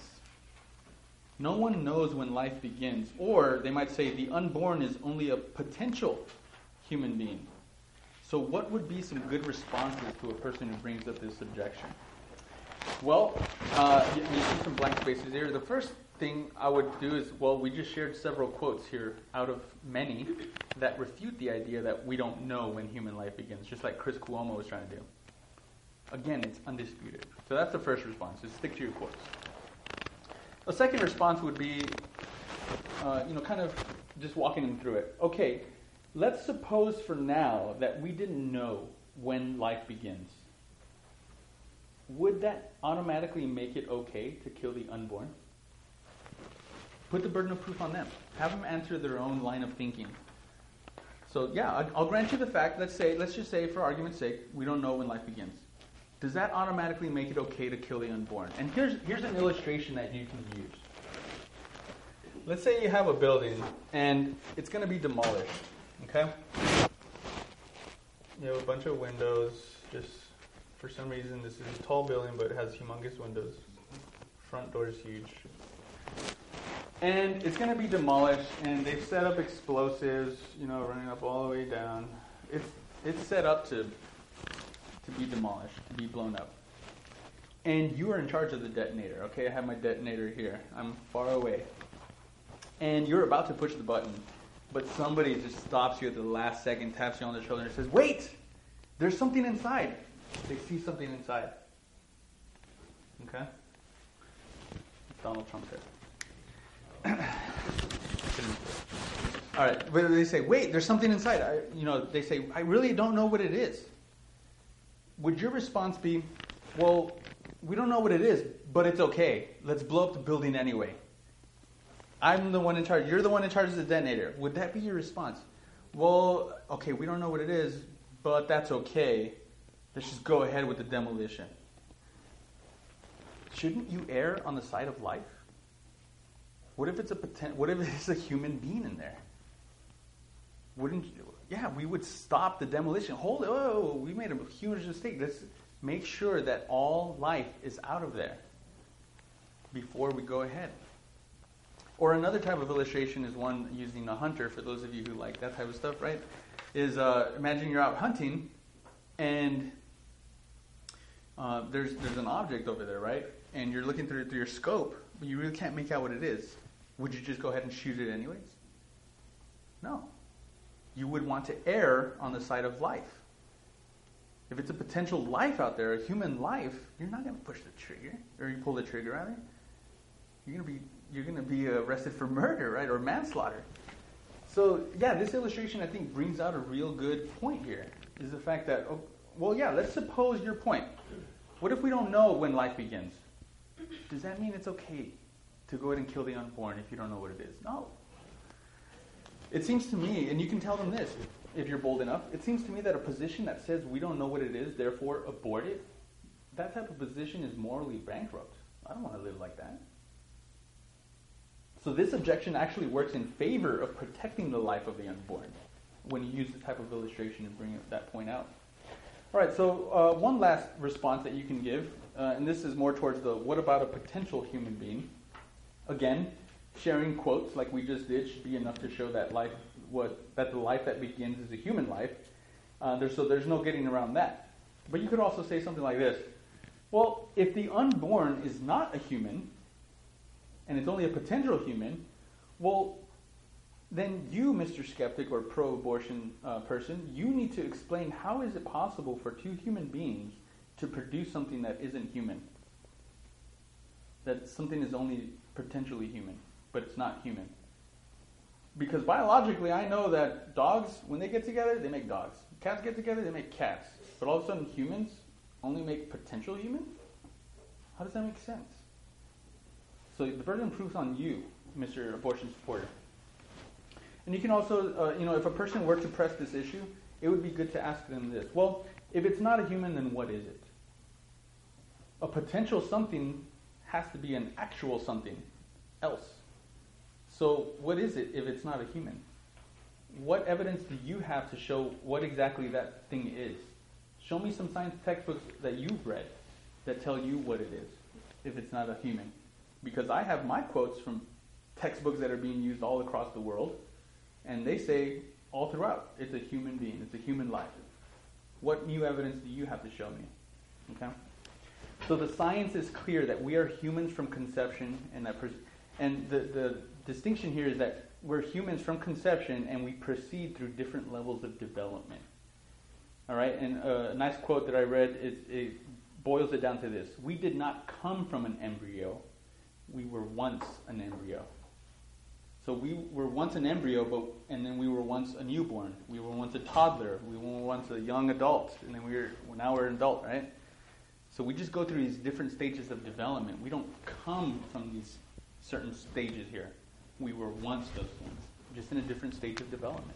No one knows when life begins. Or they might say the unborn is only a potential human being. So what would be some good responses to a person who brings up this objection? Well, you see some blank spaces here. The first thing I would do is, well, we just shared several quotes here out of many that refute the idea that we don't know when human life begins, just like Chris Cuomo was trying to do. Again, it's undisputed. So that's the first response, is stick to your quotes. A second response would be, kind of just walking them through it. Okay, let's suppose for now that we didn't know when life begins. Would that automatically make it okay to kill the unborn? Put the burden of proof on them. Have them answer their own line of thinking. So yeah, I'll grant you the fact. Let's just say, for argument's sake, we don't know when life begins. Does that automatically make it okay to kill the unborn? And here's an illustration that you can use. Let's say you have a building and it's going to be demolished. Okay? You have a bunch of windows. Just for some reason, this is a tall building, but it has humongous windows. Front door is huge. And it's going to be demolished, and they've set up explosives, running up all the way down. It's set up to be demolished, to be blown up. And you are in charge of the detonator. Okay, I have my detonator here. I'm far away. And you're about to push the button, but somebody just stops you at the last second, taps you on the shoulder, and says, wait! There's something inside. They see something inside. Okay? Donald Trump said. All right, but they say, wait, there's something inside. They say, I really don't know what it is. Would your response be, well, we don't know what it is, but it's okay. Let's blow up the building anyway. I'm the one in charge. You're the one in charge of the detonator. Would that be your response? Well, okay, we don't know what it is, but that's okay. Let's just go ahead with the demolition. Shouldn't you err on the side of life? What if it's a human being in there? Wouldn't you? Yeah, we would stop the demolition. We made a huge mistake. Let's make sure that all life is out of there before we go ahead. Or another type of illustration is one using a hunter, for those of you who like that type of stuff, right? Is imagine you're out hunting and there's an object over there, right? And you're looking through your scope, but you really can't make out what it is. Would you just go ahead and shoot it anyways? No. You would want to err on the side of life. If it's a potential life out there, a human life, you're not going to push the trigger, or you pull the trigger rather. You're going to be arrested for murder, right, or manslaughter. So yeah, this illustration I think brings out a real good point here. Is the fact that, let's suppose your point. What if we don't know when life begins? Does that mean it's okay to go ahead and kill the unborn if you don't know what it is? No. It seems to me, and you can tell them this if you're bold enough, it seems to me that a position that says we don't know what it is, therefore abort it, that type of position is morally bankrupt. I don't want to live like that. So this objection actually works in favor of protecting the life of the unborn when you use this type of illustration and bring that point out. All right, so one last response that you can give, and this is more towards the what about a potential human being? Again, sharing quotes like we just did should be enough to show that the life that begins is a human life. So there's no getting around that. But you could also say something like this. Well, if the unborn is not a human, and it's only a potential human, well, then you, Mr. Skeptic or pro-abortion person, you need to explain how is it possible for two human beings to produce something that isn't human? That something is only potentially human, but it's not human. Because biologically, I know that dogs, when they get together, they make dogs. Cats get together, they make cats. But all of a sudden, humans only make potential humans? How does that make sense? So the burden of proof on you, Mr. Abortion supporter. And you can also, if a person were to press this issue, it would be good to ask them this. Well, if it's not a human, then what is it? A potential something has to be an actual something else. So what is it if it's not a human? What evidence do you have to show what exactly that thing is? Show me some science textbooks that you've read that tell you what it is if it's not a human. Because I have my quotes from textbooks that are being used all across the world, and they say all throughout, it's a human being, it's a human life. What new evidence do you have to show me? Okay? So the science is clear that we are humans from conception, and the distinction here is that we're humans from conception and we proceed through different levels of development. All right, and a nice quote that I read, it boils it down to this. We did not come from an embryo. We were once an embryo. So we were once an embryo, and then we were once a newborn. We were once a toddler. We were once a young adult, and then now we're an adult, right? So we just go through these different stages of development. We don't come from these certain stages here. We were once those things, just in a different stage of development.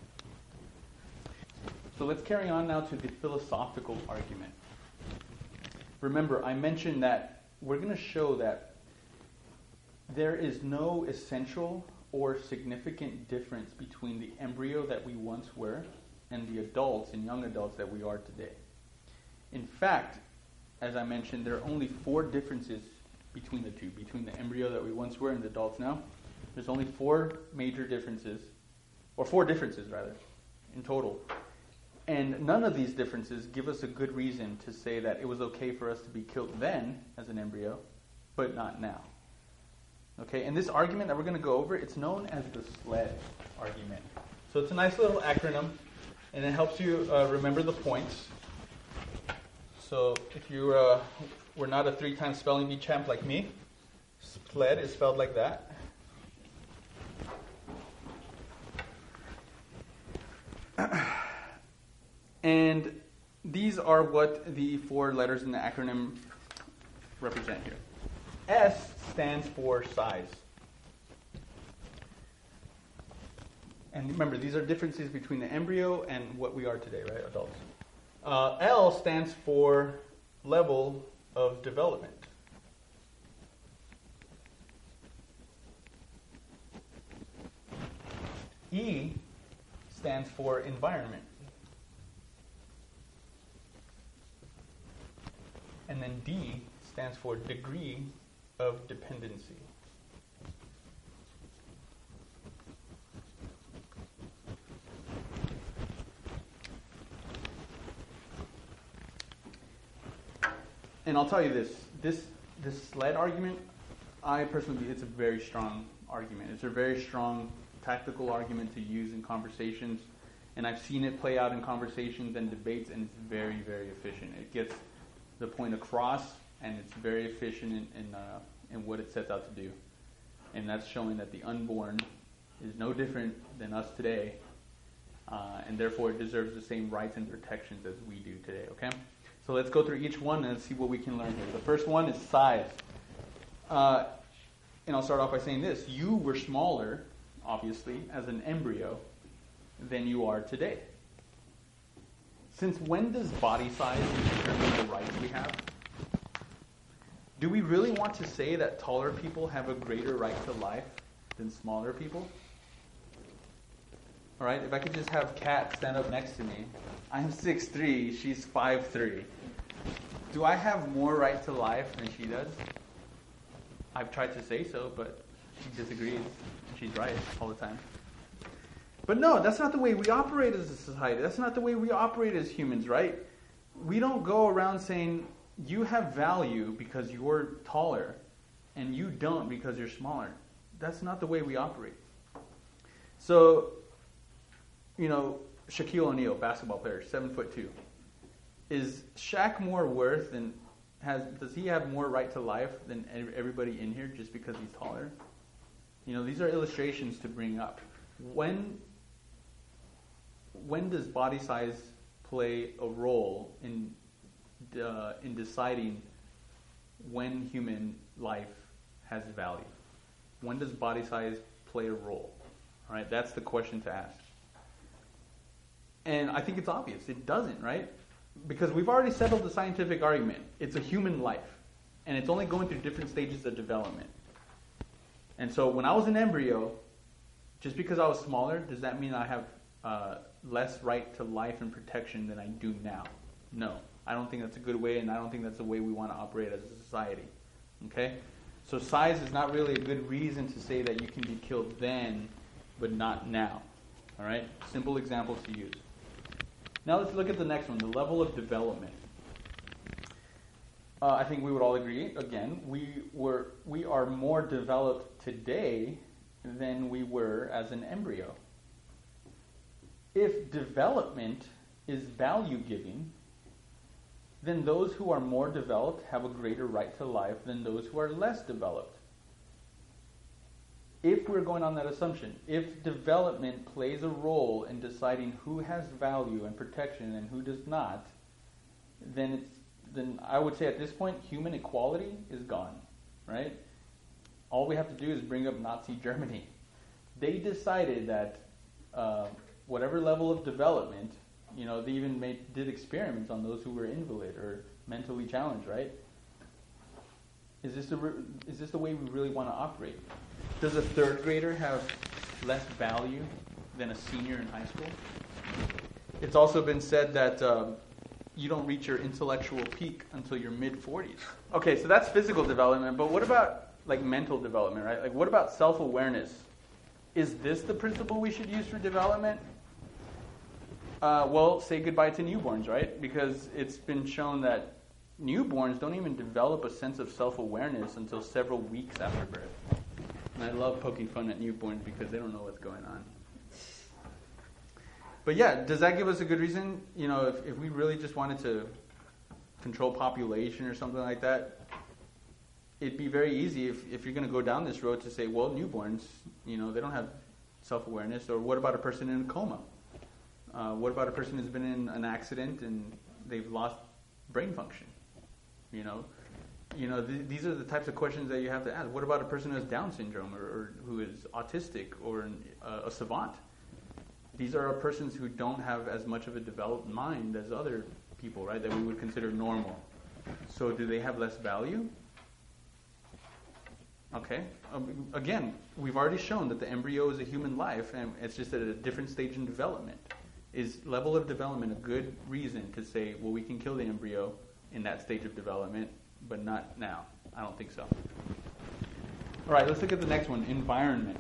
So let's carry on now to the philosophical argument. Remember, I mentioned that we're going to show that there is no essential or significant difference between the embryo that we once were and the adults and young adults that we are today. In fact, as I mentioned, there are only 4 differences between the two, between the embryo that we once were and the adults now. There's only 4 major differences, or 4 differences rather, in total. And none of these differences give us a good reason to say that it was okay for us to be killed then as an embryo, but not now. Okay, and this argument that we're going to go over, it's known as the SLED argument. So it's a nice little acronym, and it helps you remember the points. So if you were not a 3-time spelling bee champ like me, SLED is spelled like that. And these are what the 4 letters in the acronym represent here. S stands for size. And remember, these are differences between the embryo and what we are today, right, adults. L stands for level of development. E stands for environment. And then D stands for degree of dependency. And I'll tell you this SLED argument, I personally believe it's a very strong argument. It's a very strong tactical argument to use in conversations, and I've seen it play out in conversations and debates, and it's very, very efficient. It gets the point across, and it's very efficient in what it sets out to do. And that's showing that the unborn is no different than us today, and therefore it deserves the same rights and protections as we do today, okay? So let's go through each one and see what we can learn here. The first one is size. And I'll start off by saying this. You were smaller, obviously, as an embryo than you are today. Since when does body size determine the rights we have? Do we really want to say that taller people have a greater right to life than smaller people? All right, if I could just have Kat stand up next to me. I'm 6'3", she's 5'3". Do I have more right to life than she does? I've tried to say so, but she disagrees. She's right all the time. But no, that's not the way we operate as a society. That's not the way we operate as humans, right? We don't go around saying, you have value because you're taller, and you don't because you're smaller. That's not the way we operate. So, Shaquille O'Neal, basketball player, 7'2". Is Shaq more worth than does he have more right to life than everybody in here just because he's taller? These are illustrations to bring up. When does body size play a role in deciding when human life has value? When does body size play a role? All right, that's the question to ask. And I think it's obvious. It doesn't, right? Because we've already settled the scientific argument. It's a human life. And it's only going through different stages of development. And so when I was an embryo, just because I was smaller, does that mean I have less right to life and protection than I do now? No. I don't think that's a good way, and I don't think that's the way we want to operate as a society. Okay? So size is not really a good reason to say that you can be killed then, but not now. All right? Simple examples to use. Now let's look at the next one, the level of development. I think we would all agree, again, we are more developed today than we were as an embryo. If development is value-giving, then those who are more developed have a greater right to life than those who are less developed. If we're going on that assumption, if development plays a role in deciding who has value and protection and who does not, then I would say at this point, human equality is gone, right? All we have to do is bring up Nazi Germany. They decided that whatever level of development, they even did experiments on those who were invalid or mentally challenged, right? Is this the way we really want to operate? Does a third grader have less value than a senior in high school? It's also been said that you don't reach your intellectual peak until your mid-40s. Okay, so that's physical development, but what about mental development, right? What about self-awareness? Is this the principle we should use for development? Well, say goodbye to newborns, right? Because it's been shown that newborns don't even develop a sense of self-awareness until several weeks after birth. And I love poking fun at newborns because they don't know what's going on. But yeah, does that give us a good reason? If we really just wanted to control population or something like that, it'd be very easy if you're going to go down this road to say, well, newborns, they don't have self-awareness. Or what about a person in a coma? What about a person who's been in an accident and they've lost brain function? These are the types of questions that you have to ask. What about a person who has Down syndrome or who is autistic or a savant? These are persons who don't have as much of a developed mind as other people, right, that we would consider normal. So do they have less value? Okay. Again, we've already shown that the embryo is a human life, and it's just at a different stage in development. Is level of development a good reason to say, well, we can kill the embryo in that stage of development, but not now? I don't think so. All right, let's look at the next one, environment.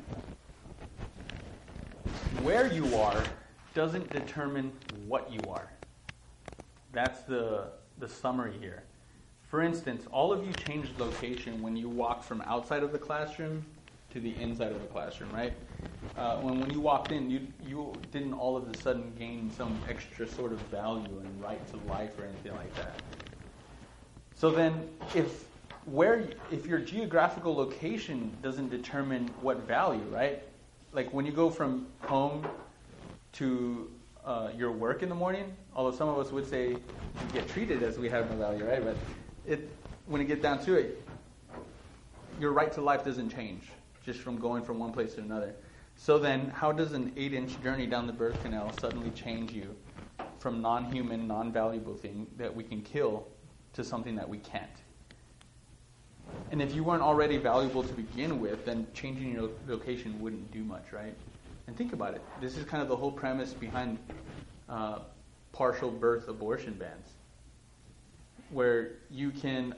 Where you are doesn't determine what you are. That's the summary here. For instance, all of you changed location when you walked from outside of the classroom to the inside of the classroom, right? When you walked in, you didn't all of a sudden gain some extra sort of value and right to life or anything like that. So then, if your geographical location doesn't determine what value, right? Like when you go from home to your work in the morning, although some of us would say you get treated as we have no value, right? But when you get down to it, your right to life doesn't change just from going from one place to another. So then, how does an 8-inch journey down the birth canal suddenly change you from non-human, non-valuable thing that we can kill to something that we can't? And if you weren't already valuable to begin with, then changing your location wouldn't do much, right? And think about it. This is kind of the whole premise behind partial birth abortion bans, where you can,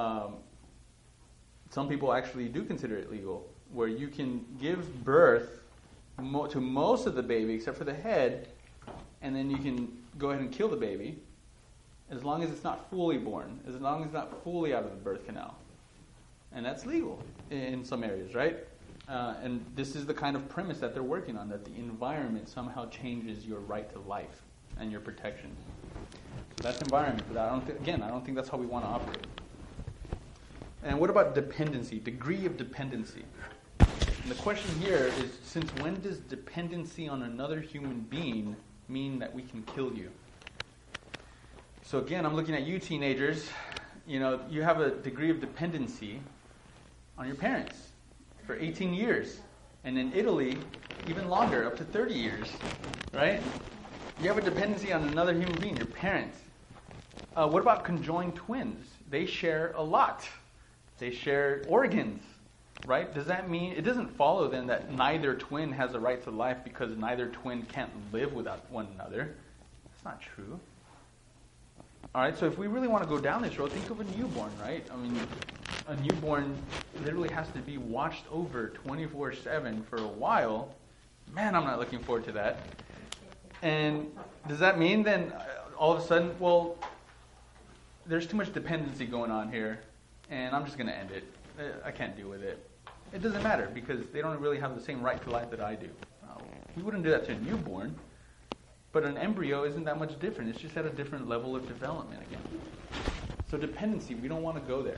some people actually do consider it legal, where you can give birth to most of the baby except for the head, and then you can go ahead and kill the baby as long as it's not fully born, as long as it's not fully out of the birth canal. And that's legal in some areas, right? And this is the kind of premise that they're working on, that the environment somehow changes your right to life and your protection. So that's environment, but I don't think that's how we want to operate. And what about dependency, degree of dependency? And the question here is, since when does dependency on another human being mean that we can kill you? So again, I'm looking at you teenagers. You know, you have a degree of dependency on your parents for 18 years. And in Italy, even longer, up to 30 years, right? You have a dependency on another human being, your parents. What about conjoined twins? They share a lot. They share organs, right? Does that mean, it doesn't follow then that neither twin has a right to life because neither twin can't live without one another? That's not true. All right, so if we really want to go down this road, think of a newborn, right? I mean, a newborn literally has to be watched over 24/7 for a while. Man, I'm not looking forward to that. And does that mean then all of a sudden, well, there's too much dependency going on here, and I'm just going to end it. I can't deal with it. It doesn't matter because they don't really have the same right to life that I do. We wouldn't do that to a newborn. But an embryo isn't that much different. It's just at a different level of development again. So dependency, we don't want to go there.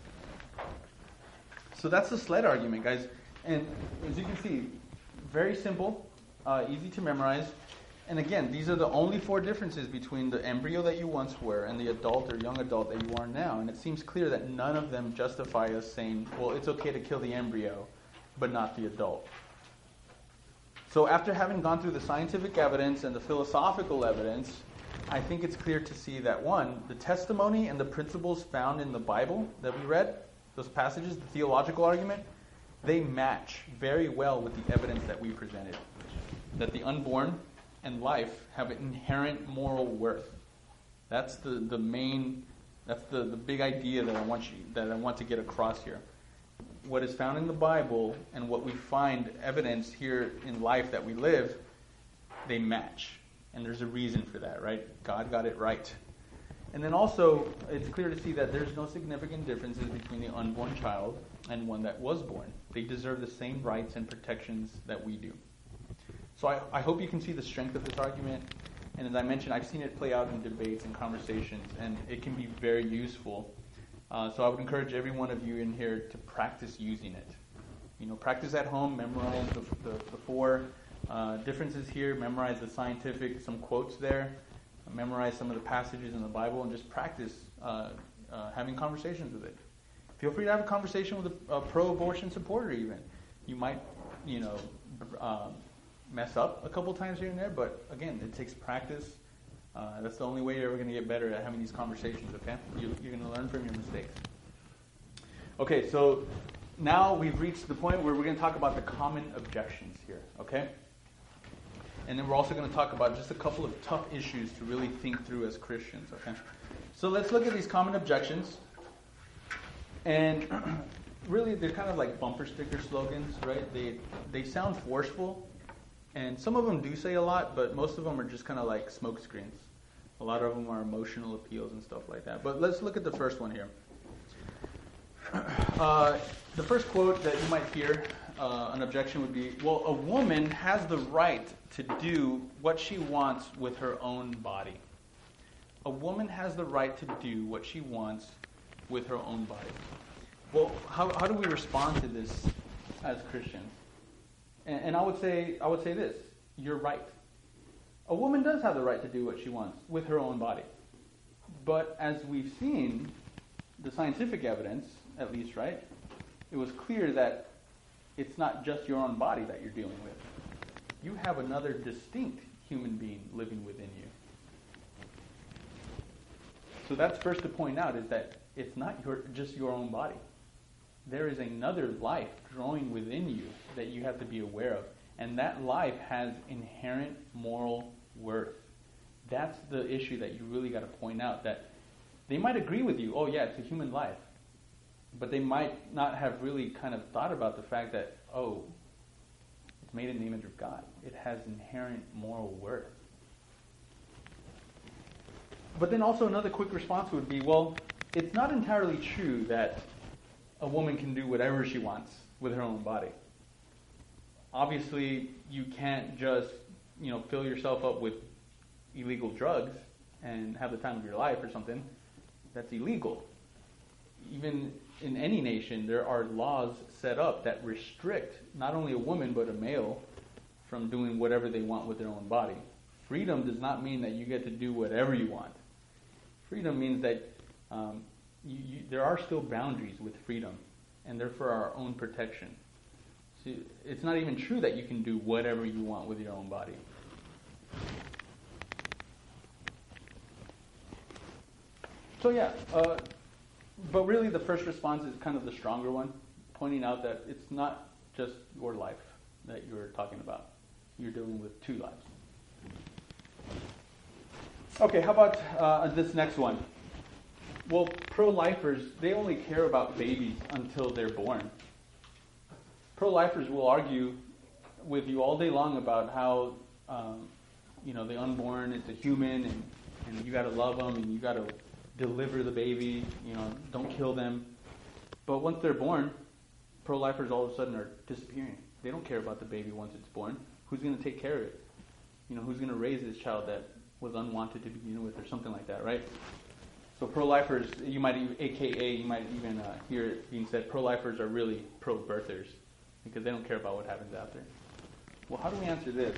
So that's the sled argument, guys. And as you can see, very simple, easy to memorize. And again, these are the only 4 differences between the embryo that you once were and the adult or young adult that you are now. And it seems clear that none of them justify us saying, well, it's okay to kill the embryo, but not the adult. So after having gone through the scientific evidence and the philosophical evidence, I think it's clear to see that, one, the testimony and the principles found in the Bible that we read, those passages, the theological argument, they match very well with the evidence that we presented. That the unborn and life have an inherent moral worth. That's the big idea that I want to get across here. What is found in the Bible and what we find evidence here in life that we live, they match. And there's a reason for that, right? God got it right. And then also, it's clear to see that there's no significant differences between the unborn child and one that was born. They deserve the same rights and protections that we do. So I hope you can see the strength of this argument. And as I mentioned, I've seen it play out in debates and conversations, and it can be very useful. So I would encourage every one of you in here to practice using it. You know, practice at home, memorize the 4 differences here, memorize the scientific, some quotes there, memorize some of the passages in the Bible, and just practice having conversations with it. Feel free to have a conversation with a pro-abortion supporter even. You might, mess up a couple times here and there, but again, it takes practice. That's the only way you're ever going to get better at having these conversations, okay? You're going to learn from your mistakes. Okay, so now we've reached the point where we're going to talk about the common objections here, okay? And then we're also going to talk about just a couple of tough issues to really think through as Christians, okay? So let's look at these common objections. And really, they're kind of like bumper sticker slogans, right? They sound forceful. And some of them do say a lot, but most of them are just kind of like smoke screens. A lot of them are emotional appeals and stuff like that. But let's look at the first one here. The first quote that you might hear an objection would be, well, a woman has the right to do what she wants with her own body. A woman has the right to do what she wants with her own body. Well, how do we respond to this as Christians? And I would say this: you're right. A woman does have the right to do what she wants with her own body. But as we've seen, the scientific evidence, at least, right, it was clear that it's not just your own body that you're dealing with. You have another distinct human being living within you. So that's first to point out, is that it's not just your own body. There is another life growing within you that you have to be aware of. And that life has inherent moral worth. That's the issue that you really got to point out, that they might agree with you, oh yeah, it's a human life. But they might not have really kind of thought about the fact that, oh, it's made in the image of God. It has inherent moral worth. But then also another quick response would be, well, it's not entirely true that a woman can do whatever she wants with her own body. Obviously, you can't just, fill yourself up with illegal drugs and have the time of your life or something. That's illegal. Even in any nation, there are laws set up that restrict not only a woman but a male from doing whatever they want with their own body. Freedom does not mean that you get to do whatever you want. Freedom means that there are still boundaries with freedom, and they're for our own protection. So it's not even true that you can do whatever you want with your own body. So yeah, but really the first response is kind of the stronger one, pointing out that it's not just your life that you're talking about. You're dealing with two lives. Okay, how about this next one? Well, pro-lifers, they only care about babies until they're born. Pro-lifers will argue with you all day long about how, the unborn is a human, and you got to love them, and you got to deliver the baby, don't kill them. But once they're born, pro-lifers all of a sudden are disappearing. They don't care about the baby once it's born. Who's going to take care of it? Who's going to raise this child that was unwanted to begin with, or something like that, right? So pro-lifers, you might even hear it being said, pro-lifers are really pro-birthers, because they don't care about what happens after. Well, how do we answer this?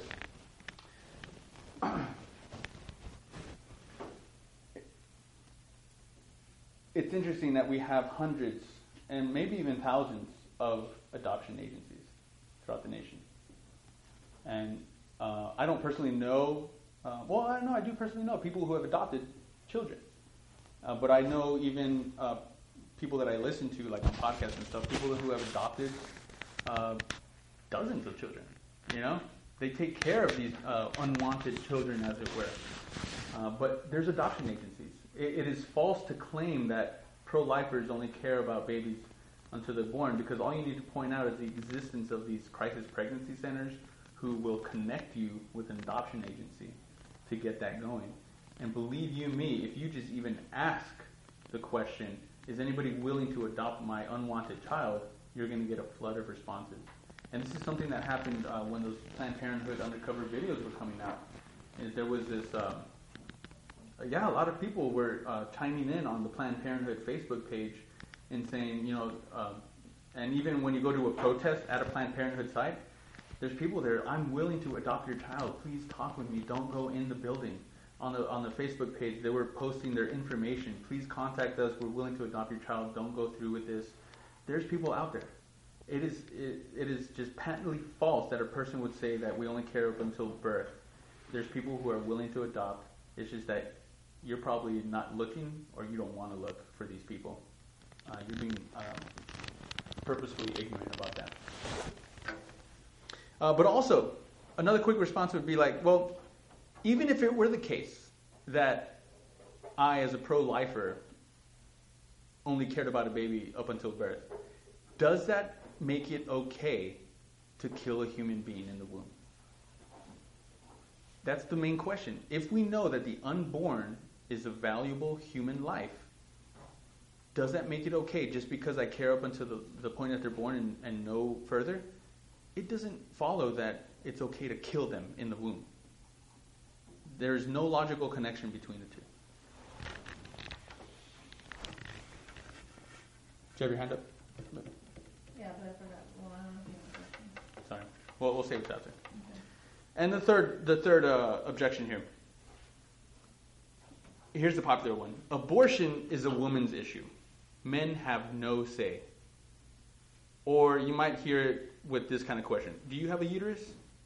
It's interesting that we have hundreds and maybe even thousands of adoption agencies throughout the nation. And I don't personally know, I do personally know people who have adopted children. But I know even people that I listen to, like on podcasts and stuff, people who have adopted dozens of children, They take care of these unwanted children, as it were. But there's adoption agencies. It is false to claim that pro-lifers only care about babies until they're born, because all you need to point out is the existence of these crisis pregnancy centers who will connect you with an adoption agency to get that going. And believe you me, if you just even ask the question, is anybody willing to adopt my unwanted child, you're going to get a flood of responses. And this is something that happened when those Planned Parenthood undercover videos were coming out. Is there was this, a lot of people were chiming in on the Planned Parenthood Facebook page and saying, and even when you go to a protest at a Planned Parenthood site, there's people there, I'm willing to adopt your child. Please talk with me. Don't go in the building. On the Facebook page, they were posting their information. Please contact us. We're willing to adopt your child. Don't go through with this. There's people out there. It is just patently false that a person would say that we only care up until birth. There's people who are willing to adopt. It's just that you're probably not looking, or you don't want to look for these people. You're being purposefully ignorant about that. But also, another quick response would be like, well, even if it were the case that I, as a pro-lifer, only cared about a baby up until birth, does that make it okay to kill a human being in the womb? That's the main question. If we know that the unborn is a valuable human life, does that make it okay just because I care up until the point that they're born and no further? it doesn't follow that it's okay to kill them in the womb. There's no logical connection between the two. Do you have your hand up? Yeah, but I forgot. Well, I don't know if you have a question. Sorry. Well, we'll save it after. Okay. And the third objection here. Here's the popular one. Abortion is a woman's issue. Men have no say. Or you might hear it with this kind of question. Do you have a uterus?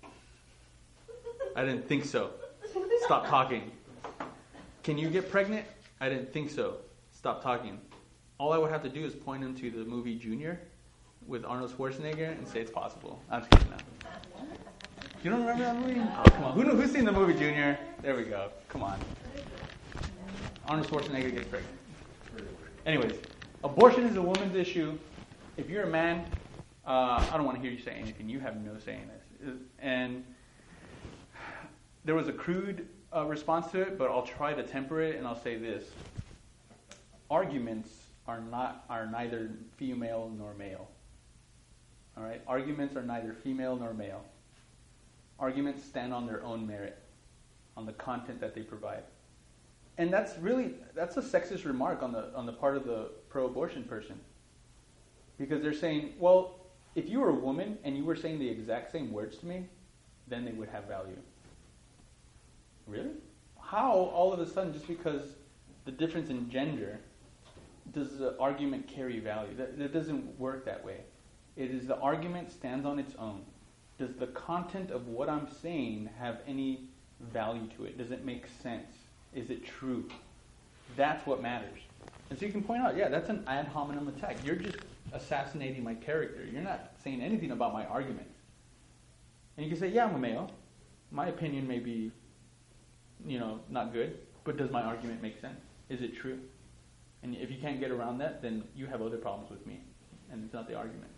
I didn't think so. Stop talking. Can you get pregnant? I didn't think so. Stop talking. All I would have to do is point him to the movie Junior with Arnold Schwarzenegger and say it's possible. I'm just kidding now. You don't remember that movie? Oh, come on. Who's seen the movie Junior? There we go. Come on. Arnold Schwarzenegger gets pregnant. Anyways, abortion is a woman's issue. If you're a man, I don't want to hear you say anything. You have no say in this. And there was a crude response to it, but I'll try to temper it, and I'll say this. Arguments are neither female nor male. All right? Arguments are neither female nor male. Arguments stand on their own merit, on the content that they provide. And that's a sexist remark on the part of the pro-abortion person. Because they're saying, well, if you were a woman and you were saying the exact same words to me, then they would have value. Really? How all of a sudden, just because the difference in gender, does the argument carry value? That doesn't work that way. It is the argument stands on its own. Does the content of what I'm saying have any value to it? Does it make sense? Is it true? That's what matters. And so you can point out, yeah, that's an ad hominem attack. You're just assassinating my character. You're not saying anything about my argument. And you can say, yeah, I'm a male. My opinion may be, not good, but does my argument make sense? Is it true? And if you can't get around that, then you have other problems with me. And it's not the argument.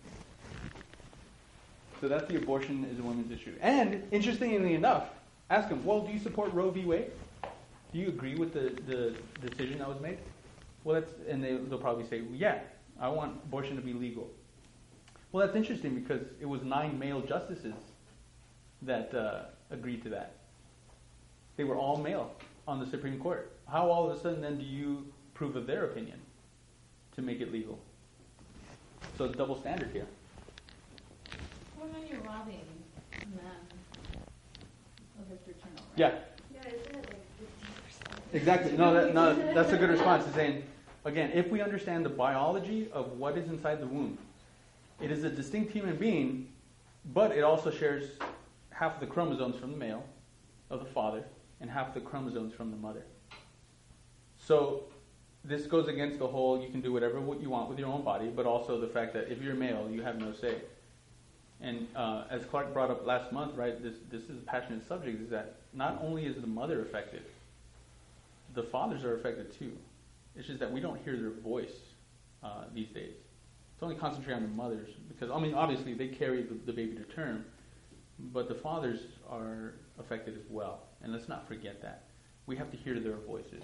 So that's the abortion is a women's issue. And, interestingly enough, ask them, well, do you support Roe v. Wade? Do you agree with the decision that was made? Well, they'll probably say, well, yeah, I want abortion to be legal. Well, that's interesting because it was 9 male justices that agreed to that. They were all male on the Supreme Court. How all of a sudden then do you approve of their opinion to make it legal? So it's double standard here. What when you're robbing men of their turnover? Yeah. Yeah, isn't it like 50%? Exactly. No, that's a good response to saying, again, if we understand the biology of what is inside the womb, it is a distinct human being, but it also shares half of the chromosomes from the male, of the father, and half the chromosomes from the mother. So this goes against the whole you can do whatever you want with your own body, but also the fact that if you're male, you have no say. And as Clark brought up last month, right, this is a passionate subject, is that not only is the mother affected, the fathers are affected too. It's just that we don't hear their voice these days. It's only concentrated on the mothers because, obviously they carry the baby to term, but the fathers are affected as well. And let's not forget that. We have to hear their voices.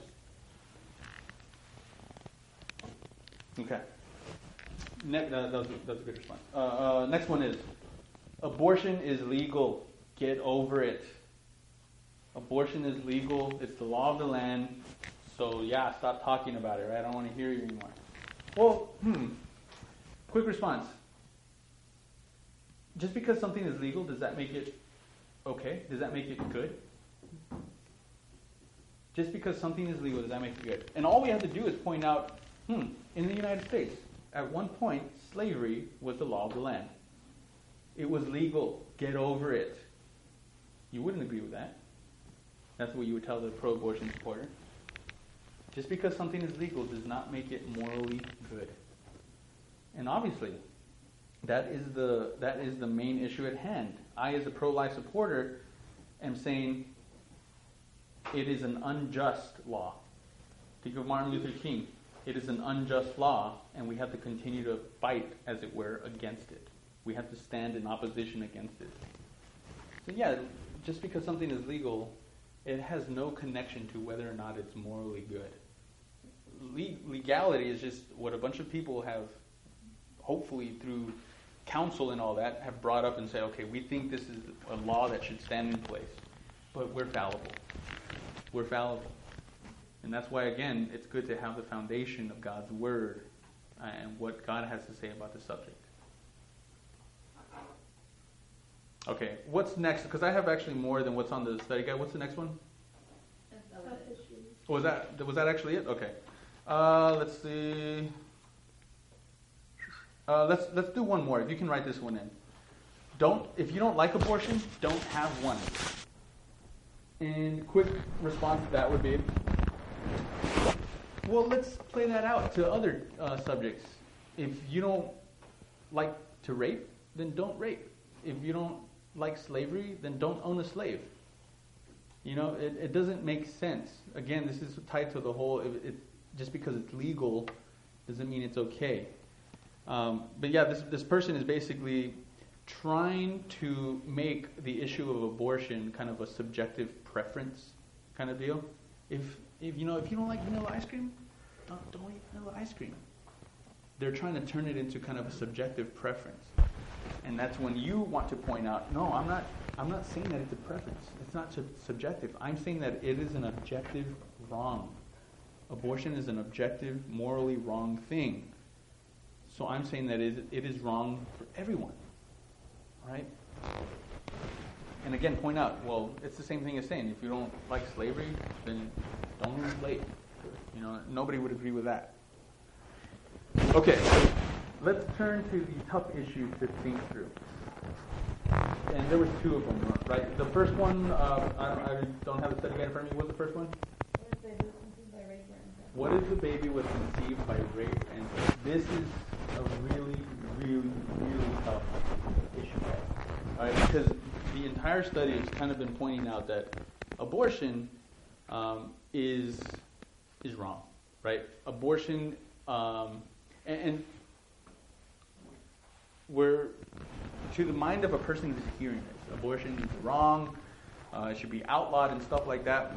Okay. That was a good response. Next one is, abortion is legal. Get over it. Abortion is legal. It's the law of the land. So yeah, stop talking about it, right? I don't want to hear you anymore. Well, quick response. Just because something is legal, does that make it okay? Does that make it good? Just because something is legal, does that make it good? And all we have to do is point out, in the United States, at one point, slavery was the law of the land. It was legal. Get over it. You wouldn't agree with that. That's what you would tell the pro-abortion supporter. Just because something is legal does not make it morally good. And obviously, that is the main issue at hand. I, as a pro-life supporter, am saying it is an unjust law. Think of Martin Luther King. It is an unjust law, and we have to continue to fight, as it were, against it. We have to stand in opposition against it. So yeah, just because something is legal, it has no connection to whether or not it's morally good. Legality is just what a bunch of people have, hopefully through council and all that have brought up and said, okay, we think this is a law that should stand in place. But we're fallible. We're fallible. And that's why, again, it's good to have the foundation of God's Word and what God has to say about the subject. Okay, what's next? Because I have actually more than what's on the study guide. What's the next one? Was that actually it? Okay. Let's see. Let's do one more. If you can write this one in. If you don't like abortion, don't have one. And quick response to that would be, well, let's play that out to other subjects. If you don't like to rape, then don't rape. If you don't like slavery, then don't own a slave. You know, it doesn't make sense. Again, this is tied to the whole, just because it's legal doesn't mean it's okay. But yeah, this person is basically trying to make the issue of abortion kind of a subjective preference kind of deal. If you don't like vanilla ice cream, don't eat vanilla ice cream. They're trying to turn it into kind of a subjective preference. And that's when you want to point out, no, I'm not saying that it's a preference. It's not subjective. I'm saying that it is an objective wrong. Abortion is an objective, morally wrong thing. So I'm saying that it is wrong for everyone. Right? And again, point out, well, it's the same thing as saying, if you don't like slavery, then don't own a slave. You know, nobody would agree with that. Okay, let's turn to the tough issues to think through. And there was two of them, right? The first one, I don't have the study guide in front of me. What's the first one? What if the baby was conceived by rape and incest? This is a really, really, really tough issue. All right, because the entire study has kind of been pointing out that abortion is wrong, right? Abortion, and we're, to the mind of a person who's hearing this, abortion is wrong, it should be outlawed and stuff like that.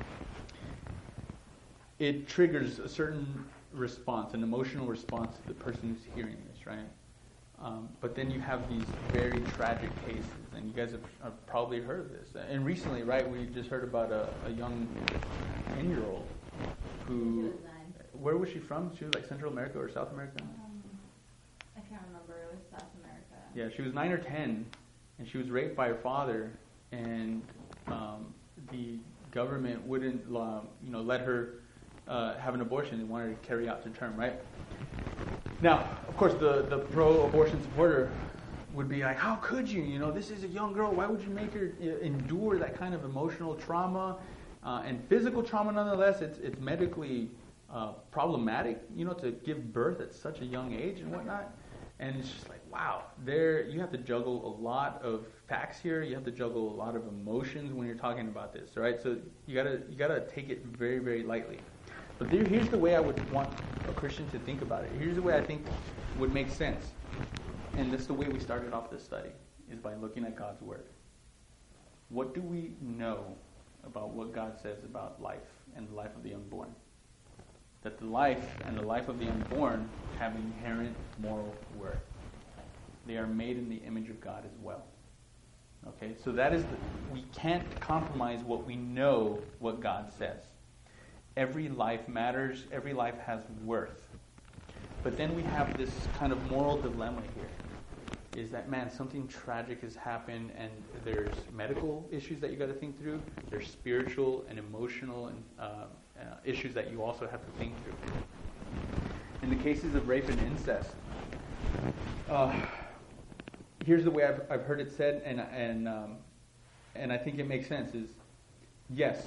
It triggers a certain response, an emotional response to the person who's hearing this, right? But then you have these very tragic cases, and you guys have probably heard of this. And recently, right, we just heard about a young 10-year-old who... She was 9. Where was she from? She was like Central America or South America? I can't remember. It was South America. Yeah, she was 9 or 10, and she was raped by her father, and the government wouldn't, let her have an abortion. They wanted to carry out to term, right? Now, of course, the pro-abortion supporter would be like, how could you? You know, this is a young girl. Why would you make her endure that kind of emotional trauma and physical trauma nonetheless? It's medically problematic, to give birth at such a young age and whatnot. And it's just like, wow, you have to juggle a lot of facts here. You have to juggle a lot of emotions when you're talking about this, right? So you gotta take it very, very lightly. But here's the way I would want a Christian to think about it. Here's the way I think would make sense. And that's the way we started off this study, is by looking at God's Word. What do we know about what God says about life and the life of the unborn? That the life and the life of the unborn have inherent moral worth. They are made in the image of God as well. Okay, so we can't compromise what we know what God says. Every life matters. Every life has worth. But then we have this kind of moral dilemma here. Is that, man, something tragic has happened, and there's medical issues that you got to think through. There's spiritual and emotional and issues that you also have to think through. In the cases of rape and incest, here's the way I've heard it said, and I think it makes sense. Is yes.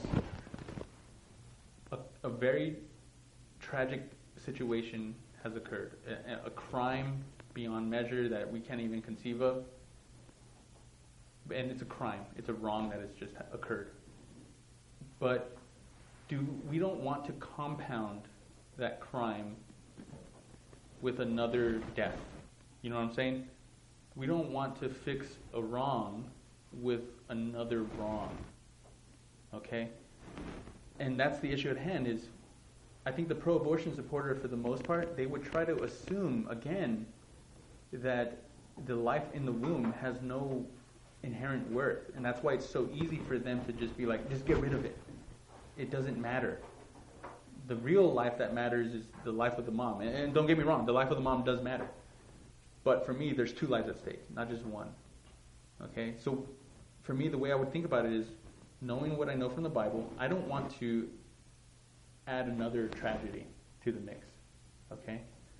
A very tragic situation has occurred. A crime beyond measure that we can't even conceive of. And it's a crime. It's a wrong that has just occurred. But we don't want to compound that crime with another death. You know what I'm saying? We don't want to fix a wrong with another wrong. Okay? And that's the issue at hand. Is I think the pro-abortion supporter, for the most part, they would try to assume, again, that the life in the womb has no inherent worth. And that's why it's so easy for them to just be like, just get rid of it. It doesn't matter. The real life that matters is the life of the mom. And don't get me wrong, the life of the mom does matter. But for me, there's two lives at stake, not just one. Okay? So for me, the way I would think about it is, knowing what I know from the Bible, I don't want to add another tragedy to the mix. Okay?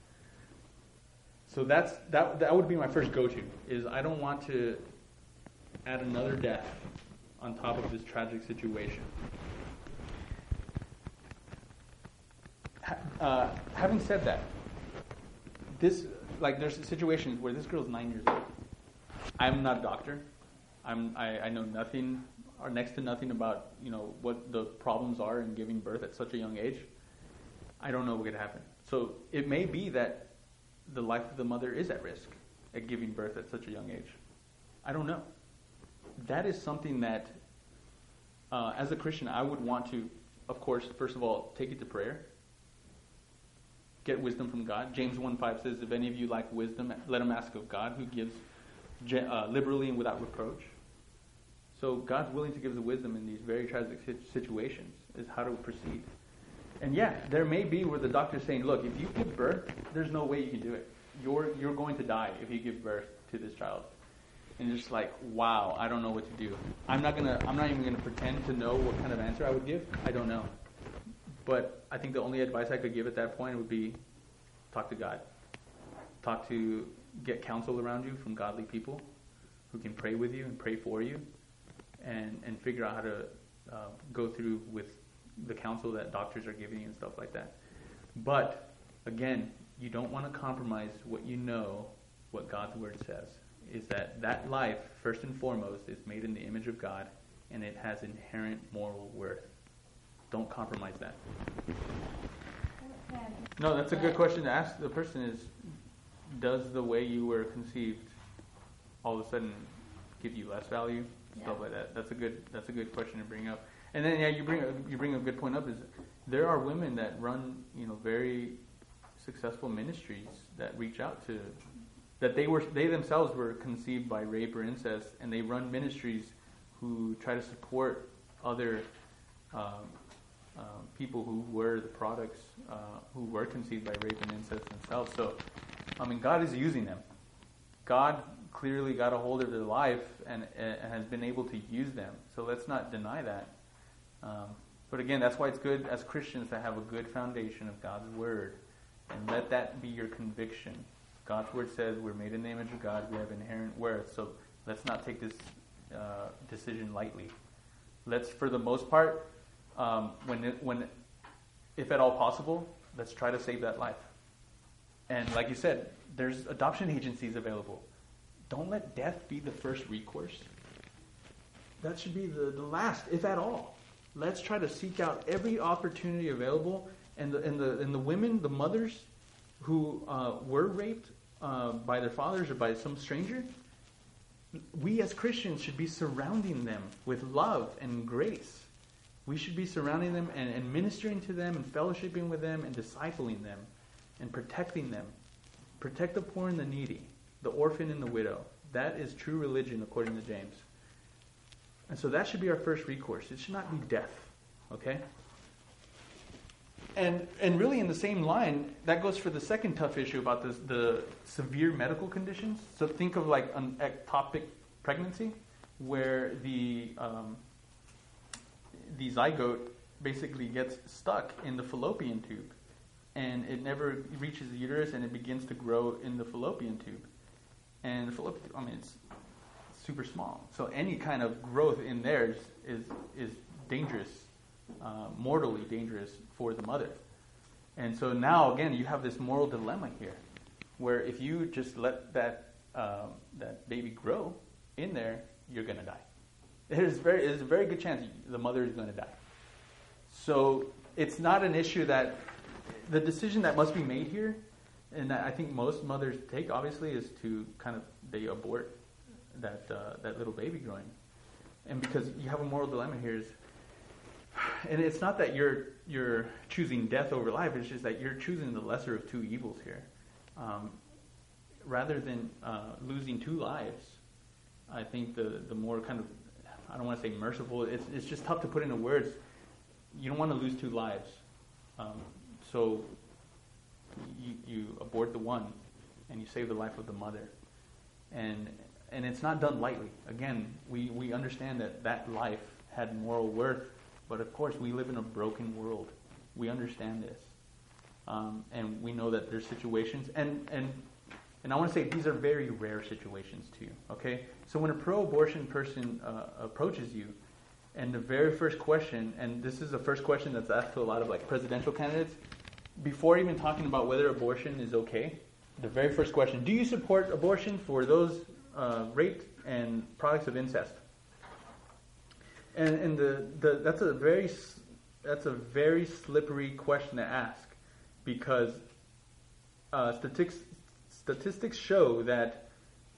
So that would be my first go-to, is I don't want to add another death on top of this tragic situation. Having said that, there's situations where this girl's 9 years old. I'm not a doctor. I know nothing or next to nothing about what the problems are in giving birth at such a young age. I don't know what could happen. So it may be that the life of the mother is at risk at giving birth at such a young age. I don't know. That is something that, as a Christian, I would want to, of course, first of all, take it to prayer. Get wisdom from God. James 1:5 says, if any of you lack wisdom, let him ask of God, who gives liberally and without reproach. So God's willing to give the wisdom in these very tragic situations, is how to proceed. And yeah, there may be where the doctor's saying, look, if you give birth, there's no way you can do it. You're going to die if you give birth to this child. And you're just like, wow, I don't know what to do. I'm not even gonna pretend to know what kind of answer I would give. I don't know. But I think the only advice I could give at that point would be talk to God. Get counsel around you from godly people who can pray with you and pray for you, and figure out how to go through with the counsel that doctors are giving you and stuff like that. But again, you don't want to compromise what you know, what God's word says, is that life, first and foremost, is made in the image of God, and it has inherent moral worth. Don't compromise that. No, that's a good question to ask the person is, does the way you were conceived all of a sudden give you less value? Stuff like that. That's a good question to bring up. And then you bring a good point up, is there are women that run very successful ministries that reach out to, that they themselves were conceived by rape or incest, and they run ministries who try to support other people who were the products, who were conceived by rape and incest themselves. So, God is using them. God clearly got a hold of their life and has been able to use them. So let's not deny that. But again, that's why it's good as Christians to have a good foundation of God's Word, and let that be your conviction. God's Word says we're made in the image of God, we have inherent worth, so let's not take this decision lightly. Let's, for the most part, when if at all possible, let's try to save that life. And like you said, there's adoption agencies available. Don't let death be the first recourse. That should be the last, if at all. Let's try to seek out every opportunity available. And the women, the mothers who were raped by their fathers or by some stranger, we as Christians should be surrounding them with love and grace. We should be surrounding them and ministering to them and fellowshipping with them and discipling them and protecting them. Protect the poor and the needy, the orphan and the widow. That is true religion according to James. And so that should be our first recourse. It should not be death. Okay? And really in the same line, that goes for the second tough issue about the severe medical conditions. So think of like an ectopic pregnancy, where the zygote basically gets stuck in the fallopian tube, and it never reaches the uterus, and it begins to grow in the fallopian tube. And the fallopian tube, it's super small. So any kind of growth in there is dangerous, mortally dangerous for the mother. And so now, again, you have this moral dilemma here, where if you just let that baby grow in there, you're going to die. There's a very good chance the mother is going to die. So it's not an issue that the decision that must be made here, and that I think most mothers take, obviously, is to they abort that little baby growing. And because you have a moral dilemma here, and it's not that you're choosing death over life, it's just that you're choosing the lesser of two evils here. rather than losing 2 lives, I think the more kind of, I don't want to say merciful, it's just tough to put into words. You don't want to lose 2 lives. So you abort the one and you save the life of the mother. And it's not done lightly. Again, we understand that life had moral worth, but of course we live in a broken world. We understand this. And we know that there's situations, and I want to say these are very rare situations too, okay? So when a pro-abortion person approaches you, and the very first question, and this is the first question that's asked to a lot of like presidential candidates, before even talking about whether abortion is okay, the very first question, do you support abortion for those raped and products of incest? And that's a very slippery question to ask, because statistics show that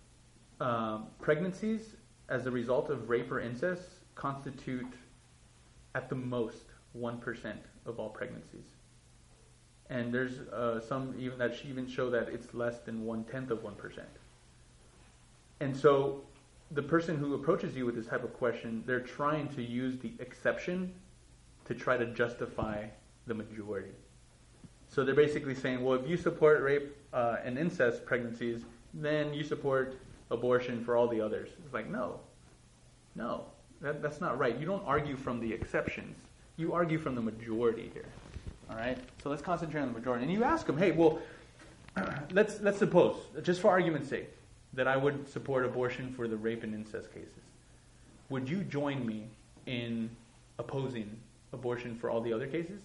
pregnancies as a result of rape or incest constitute at the most 1% of all pregnancies. And there's some even that even show that it's less than 1/10 of 1%. And so the person who approaches you with this type of question, they're trying to use the exception to try to justify the majority. So they're basically saying, well, if you support rape and incest pregnancies, then you support abortion for all the others. It's like, no, that's not right. You don't argue from the exceptions. You argue from the majority here. All right? So let's concentrate on the majority. And you ask them, hey, well, let's suppose, just for argument's sake, that I would support abortion for the rape and incest cases. Would you join me in opposing abortion for all the other cases?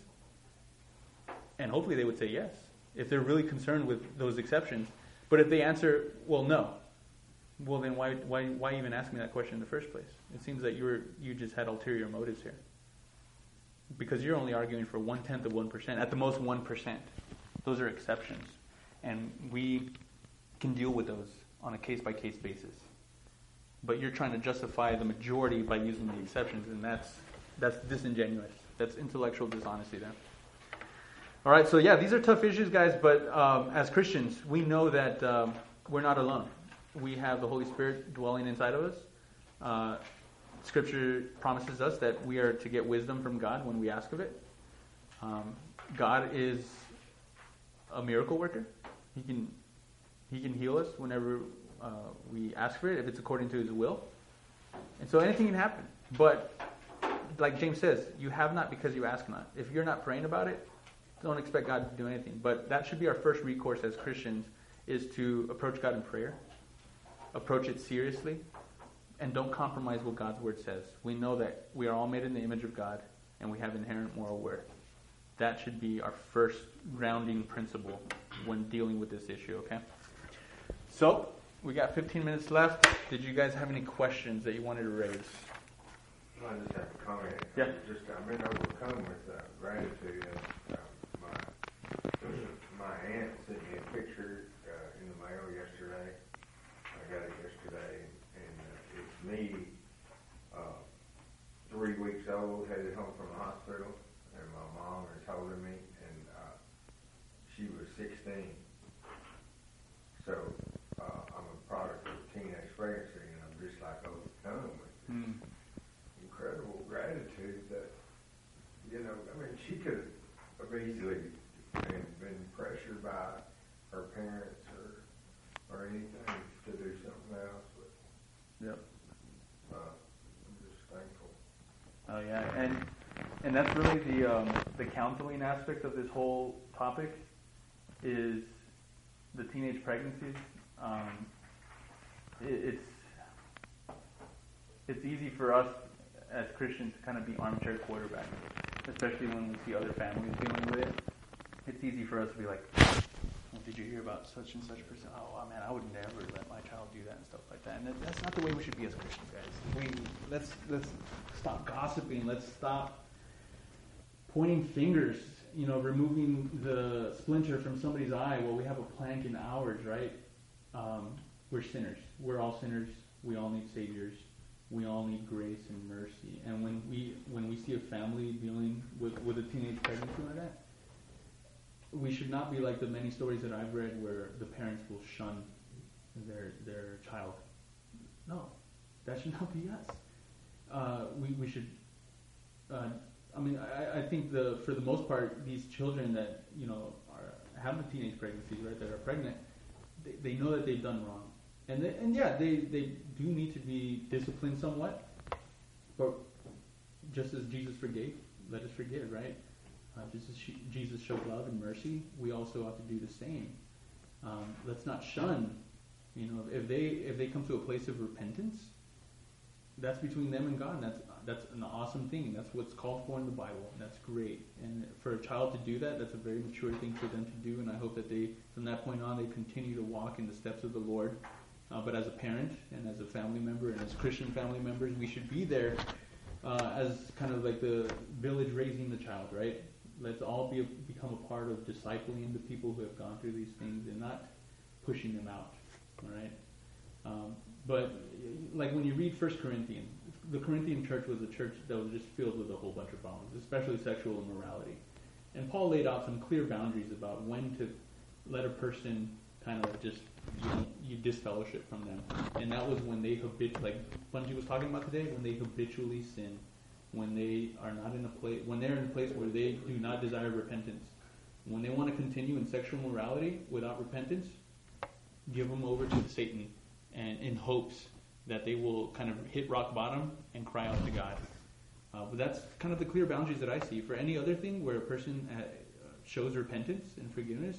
And hopefully they would say yes, if they're really concerned with those exceptions. But if they answer, well, no, well then why even ask me that question in the first place? It seems that you just had ulterior motives here. Because you're only arguing for 1/10 of 1%, at the most 1%. Those are exceptions. And we can deal with those on a case-by-case basis. But you're trying to justify the majority by using the exceptions, and that's disingenuous. That's intellectual dishonesty there. All right, so yeah, these are tough issues, guys, but as Christians, we know that we're not alone. We have the Holy Spirit dwelling inside of us. Scripture promises us that we are to get wisdom from God when we ask of it. God is a miracle worker. He can heal us whenever we ask for it, if it's according to His will. And so anything can happen. But like James says, you have not because you ask not. If you're not praying about it, don't expect God to do anything. But that should be our first recourse as Christians, is to approach God in prayer, approach it seriously, and don't compromise what God's Word says. We know that we are all made in the image of God, and we have inherent moral worth. That should be our first grounding principle when dealing with this issue, okay? So, we got 15 minutes left. Did you guys have any questions that you wanted to raise? I just have a comment. Yeah. I've been overcome with gratitude. My aunt sent me a picture in the mail yesterday. I got it yesterday, and it's me, 3 weeks old, headed home from the hospital, and my mom is holding me, and she was 16. So I'm a product of teenage pregnancy, and I'm just like overcome with incredible gratitude that, she could have easily been pressured by her parents or anything to do something else, but Yep. I'm just thankful. Oh yeah, and that's really the counseling aspect of this whole topic is the teenage pregnancies. It's easy for us as Christians to kind of be armchair quarterbacks, especially when we see other families dealing with it. It's easy for us to be like, well, did you hear about such and such person? Oh man, I would never let my child do that and stuff like that. And that's not the way we should be as Christians, guys. Let's stop gossiping. Let's stop pointing fingers. Removing the splinter from somebody's eye while we have a plank in ours, right? We're sinners. We're all sinners. We all need saviors. We all need grace and mercy. And when we see a family dealing with a teenage pregnancy like that, we should not be like the many stories that I've read where the parents will shun their child. No, that should not be us. We should. I think for the most part, these children that have a teenage pregnancy, right, that are pregnant, they know that they've done wrong, and they do need to be disciplined somewhat, but just as Jesus forgave, let us forgive, right? Just as Jesus showed love and mercy, we also ought to do the same. Let's not shun. If they come to a place of repentance, that's between them and God, and that's an awesome thing. That's what's called for in the Bible. That's great. And for a child to do that, that's a very mature thing for them to do. And I hope that from that point on, they continue to walk in the steps of the Lord. But as a parent and as a family member and as Christian family members, we should be there as kind of like the village raising the child, right? Let's all become a part of discipling the people who have gone through these things and not pushing them out, all right? But like when you read 1 Corinthians, the Corinthian church was a church that was just filled with a whole bunch of problems, especially sexual immorality. And Paul laid out some clear boundaries about when to let a person kind of just, you disfellowship from them. And that was when they like Bungie was talking about today, when they habitually sin, when they are not in a place, when they're in a place where they do not desire repentance. When they want to continue in sexual morality without repentance, give them over to Satan, and in hopes that they will kind of hit rock bottom and cry out to God. But that's kind of the clear boundaries that I see. For any other thing where a person shows repentance and forgiveness,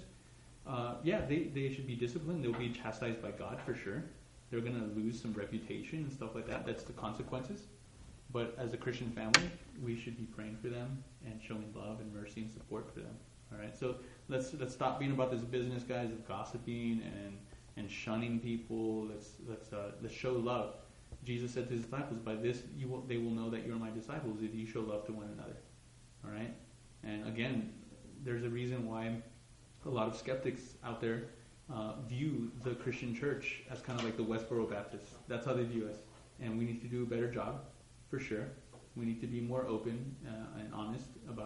they should be disciplined. They'll be chastised by God for sure. They're going to lose some reputation and stuff like that. That's the consequences. But as a Christian family, we should be praying for them and showing love and mercy and support for them. All right. So let's stop being about this business, guys, of gossiping and shunning people. Let's show love. Jesus said to his disciples, "By this they will know that you are my disciples if you show love to one another." All right. And again, there's a reason why a lot of skeptics out there view the Christian church as kind of like the Westboro Baptists. That's how they view us, and we need to do a better job, for sure. We need to be more open and honest about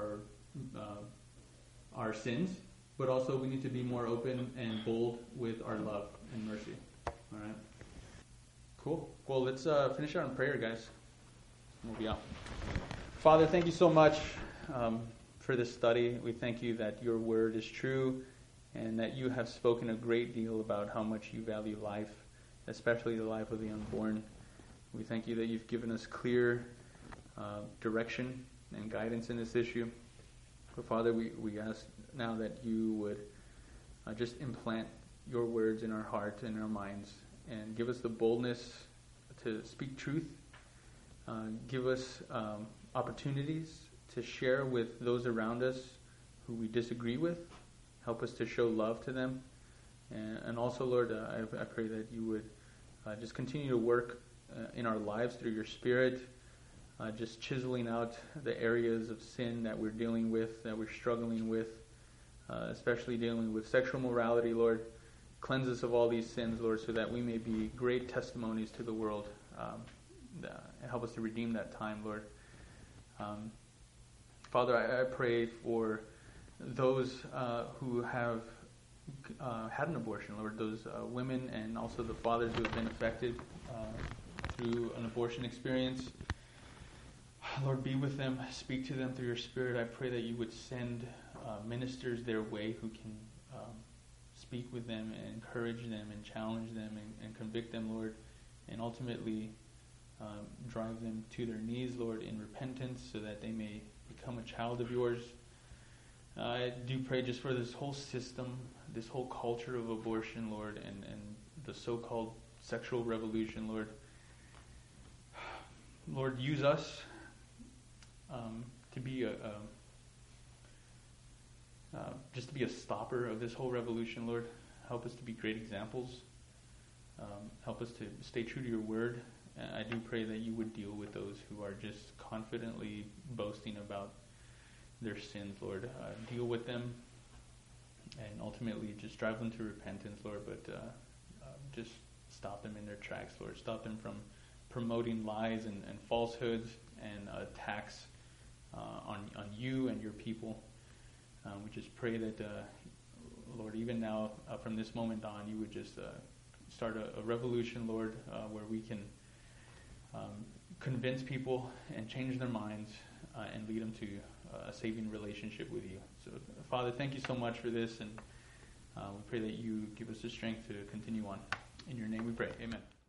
our sins, but also we need to be more open and bold with our love and mercy. All right. Cool. Well, let's finish out in prayer, guys. We'll be out. Father, thank you so much for this study. We thank you that your word is true and that you have spoken a great deal about how much you value life, especially the life of the unborn. We thank you that you've given us clear direction and guidance in this issue. But Father, we ask now that you would just implant your words in our heart and our minds and give us the boldness to speak truth. Give us opportunities to share with those around us who we disagree with. Help us to show love to them. And also, Lord, I pray that you would just continue to work in our lives through your Spirit, just chiseling out the areas of sin that we're dealing with, that we're struggling with, especially dealing with sexual morality, Lord. Cleanse us of all these sins, Lord, so that we may be great testimonies to the world. Help us to redeem that time, Lord. Father, I pray for those who have had an abortion, Lord, those women and also the fathers who have been affected through an abortion experience. Lord, be with them, speak to them through your Spirit. I pray that you would send ministers their way who can speak with them and encourage them and challenge them and convict them, Lord, and ultimately drive them to their knees, Lord, in repentance so that they may become a child of yours. I do pray just for this whole system, this whole culture of abortion, Lord, and the so-called sexual revolution, Lord. Lord, use us to be just to be a stopper of this whole revolution, Lord. Help us to be great examples. Help us to stay true to your word. I do pray that you would deal with those who are just confidently boasting about their sins, Lord. Deal with them and ultimately just drive them to repentance, Lord, but just stop them in their tracks, Lord. Stop them from promoting lies and falsehoods and attacks on you and your people. We just pray that, Lord, even now, from this moment on, you would just start a revolution, Lord, where we can convince people and change their minds and lead them to a saving relationship with you. So, Father, thank you so much for this, and we pray that you give us the strength to continue on. In your name we pray. Amen.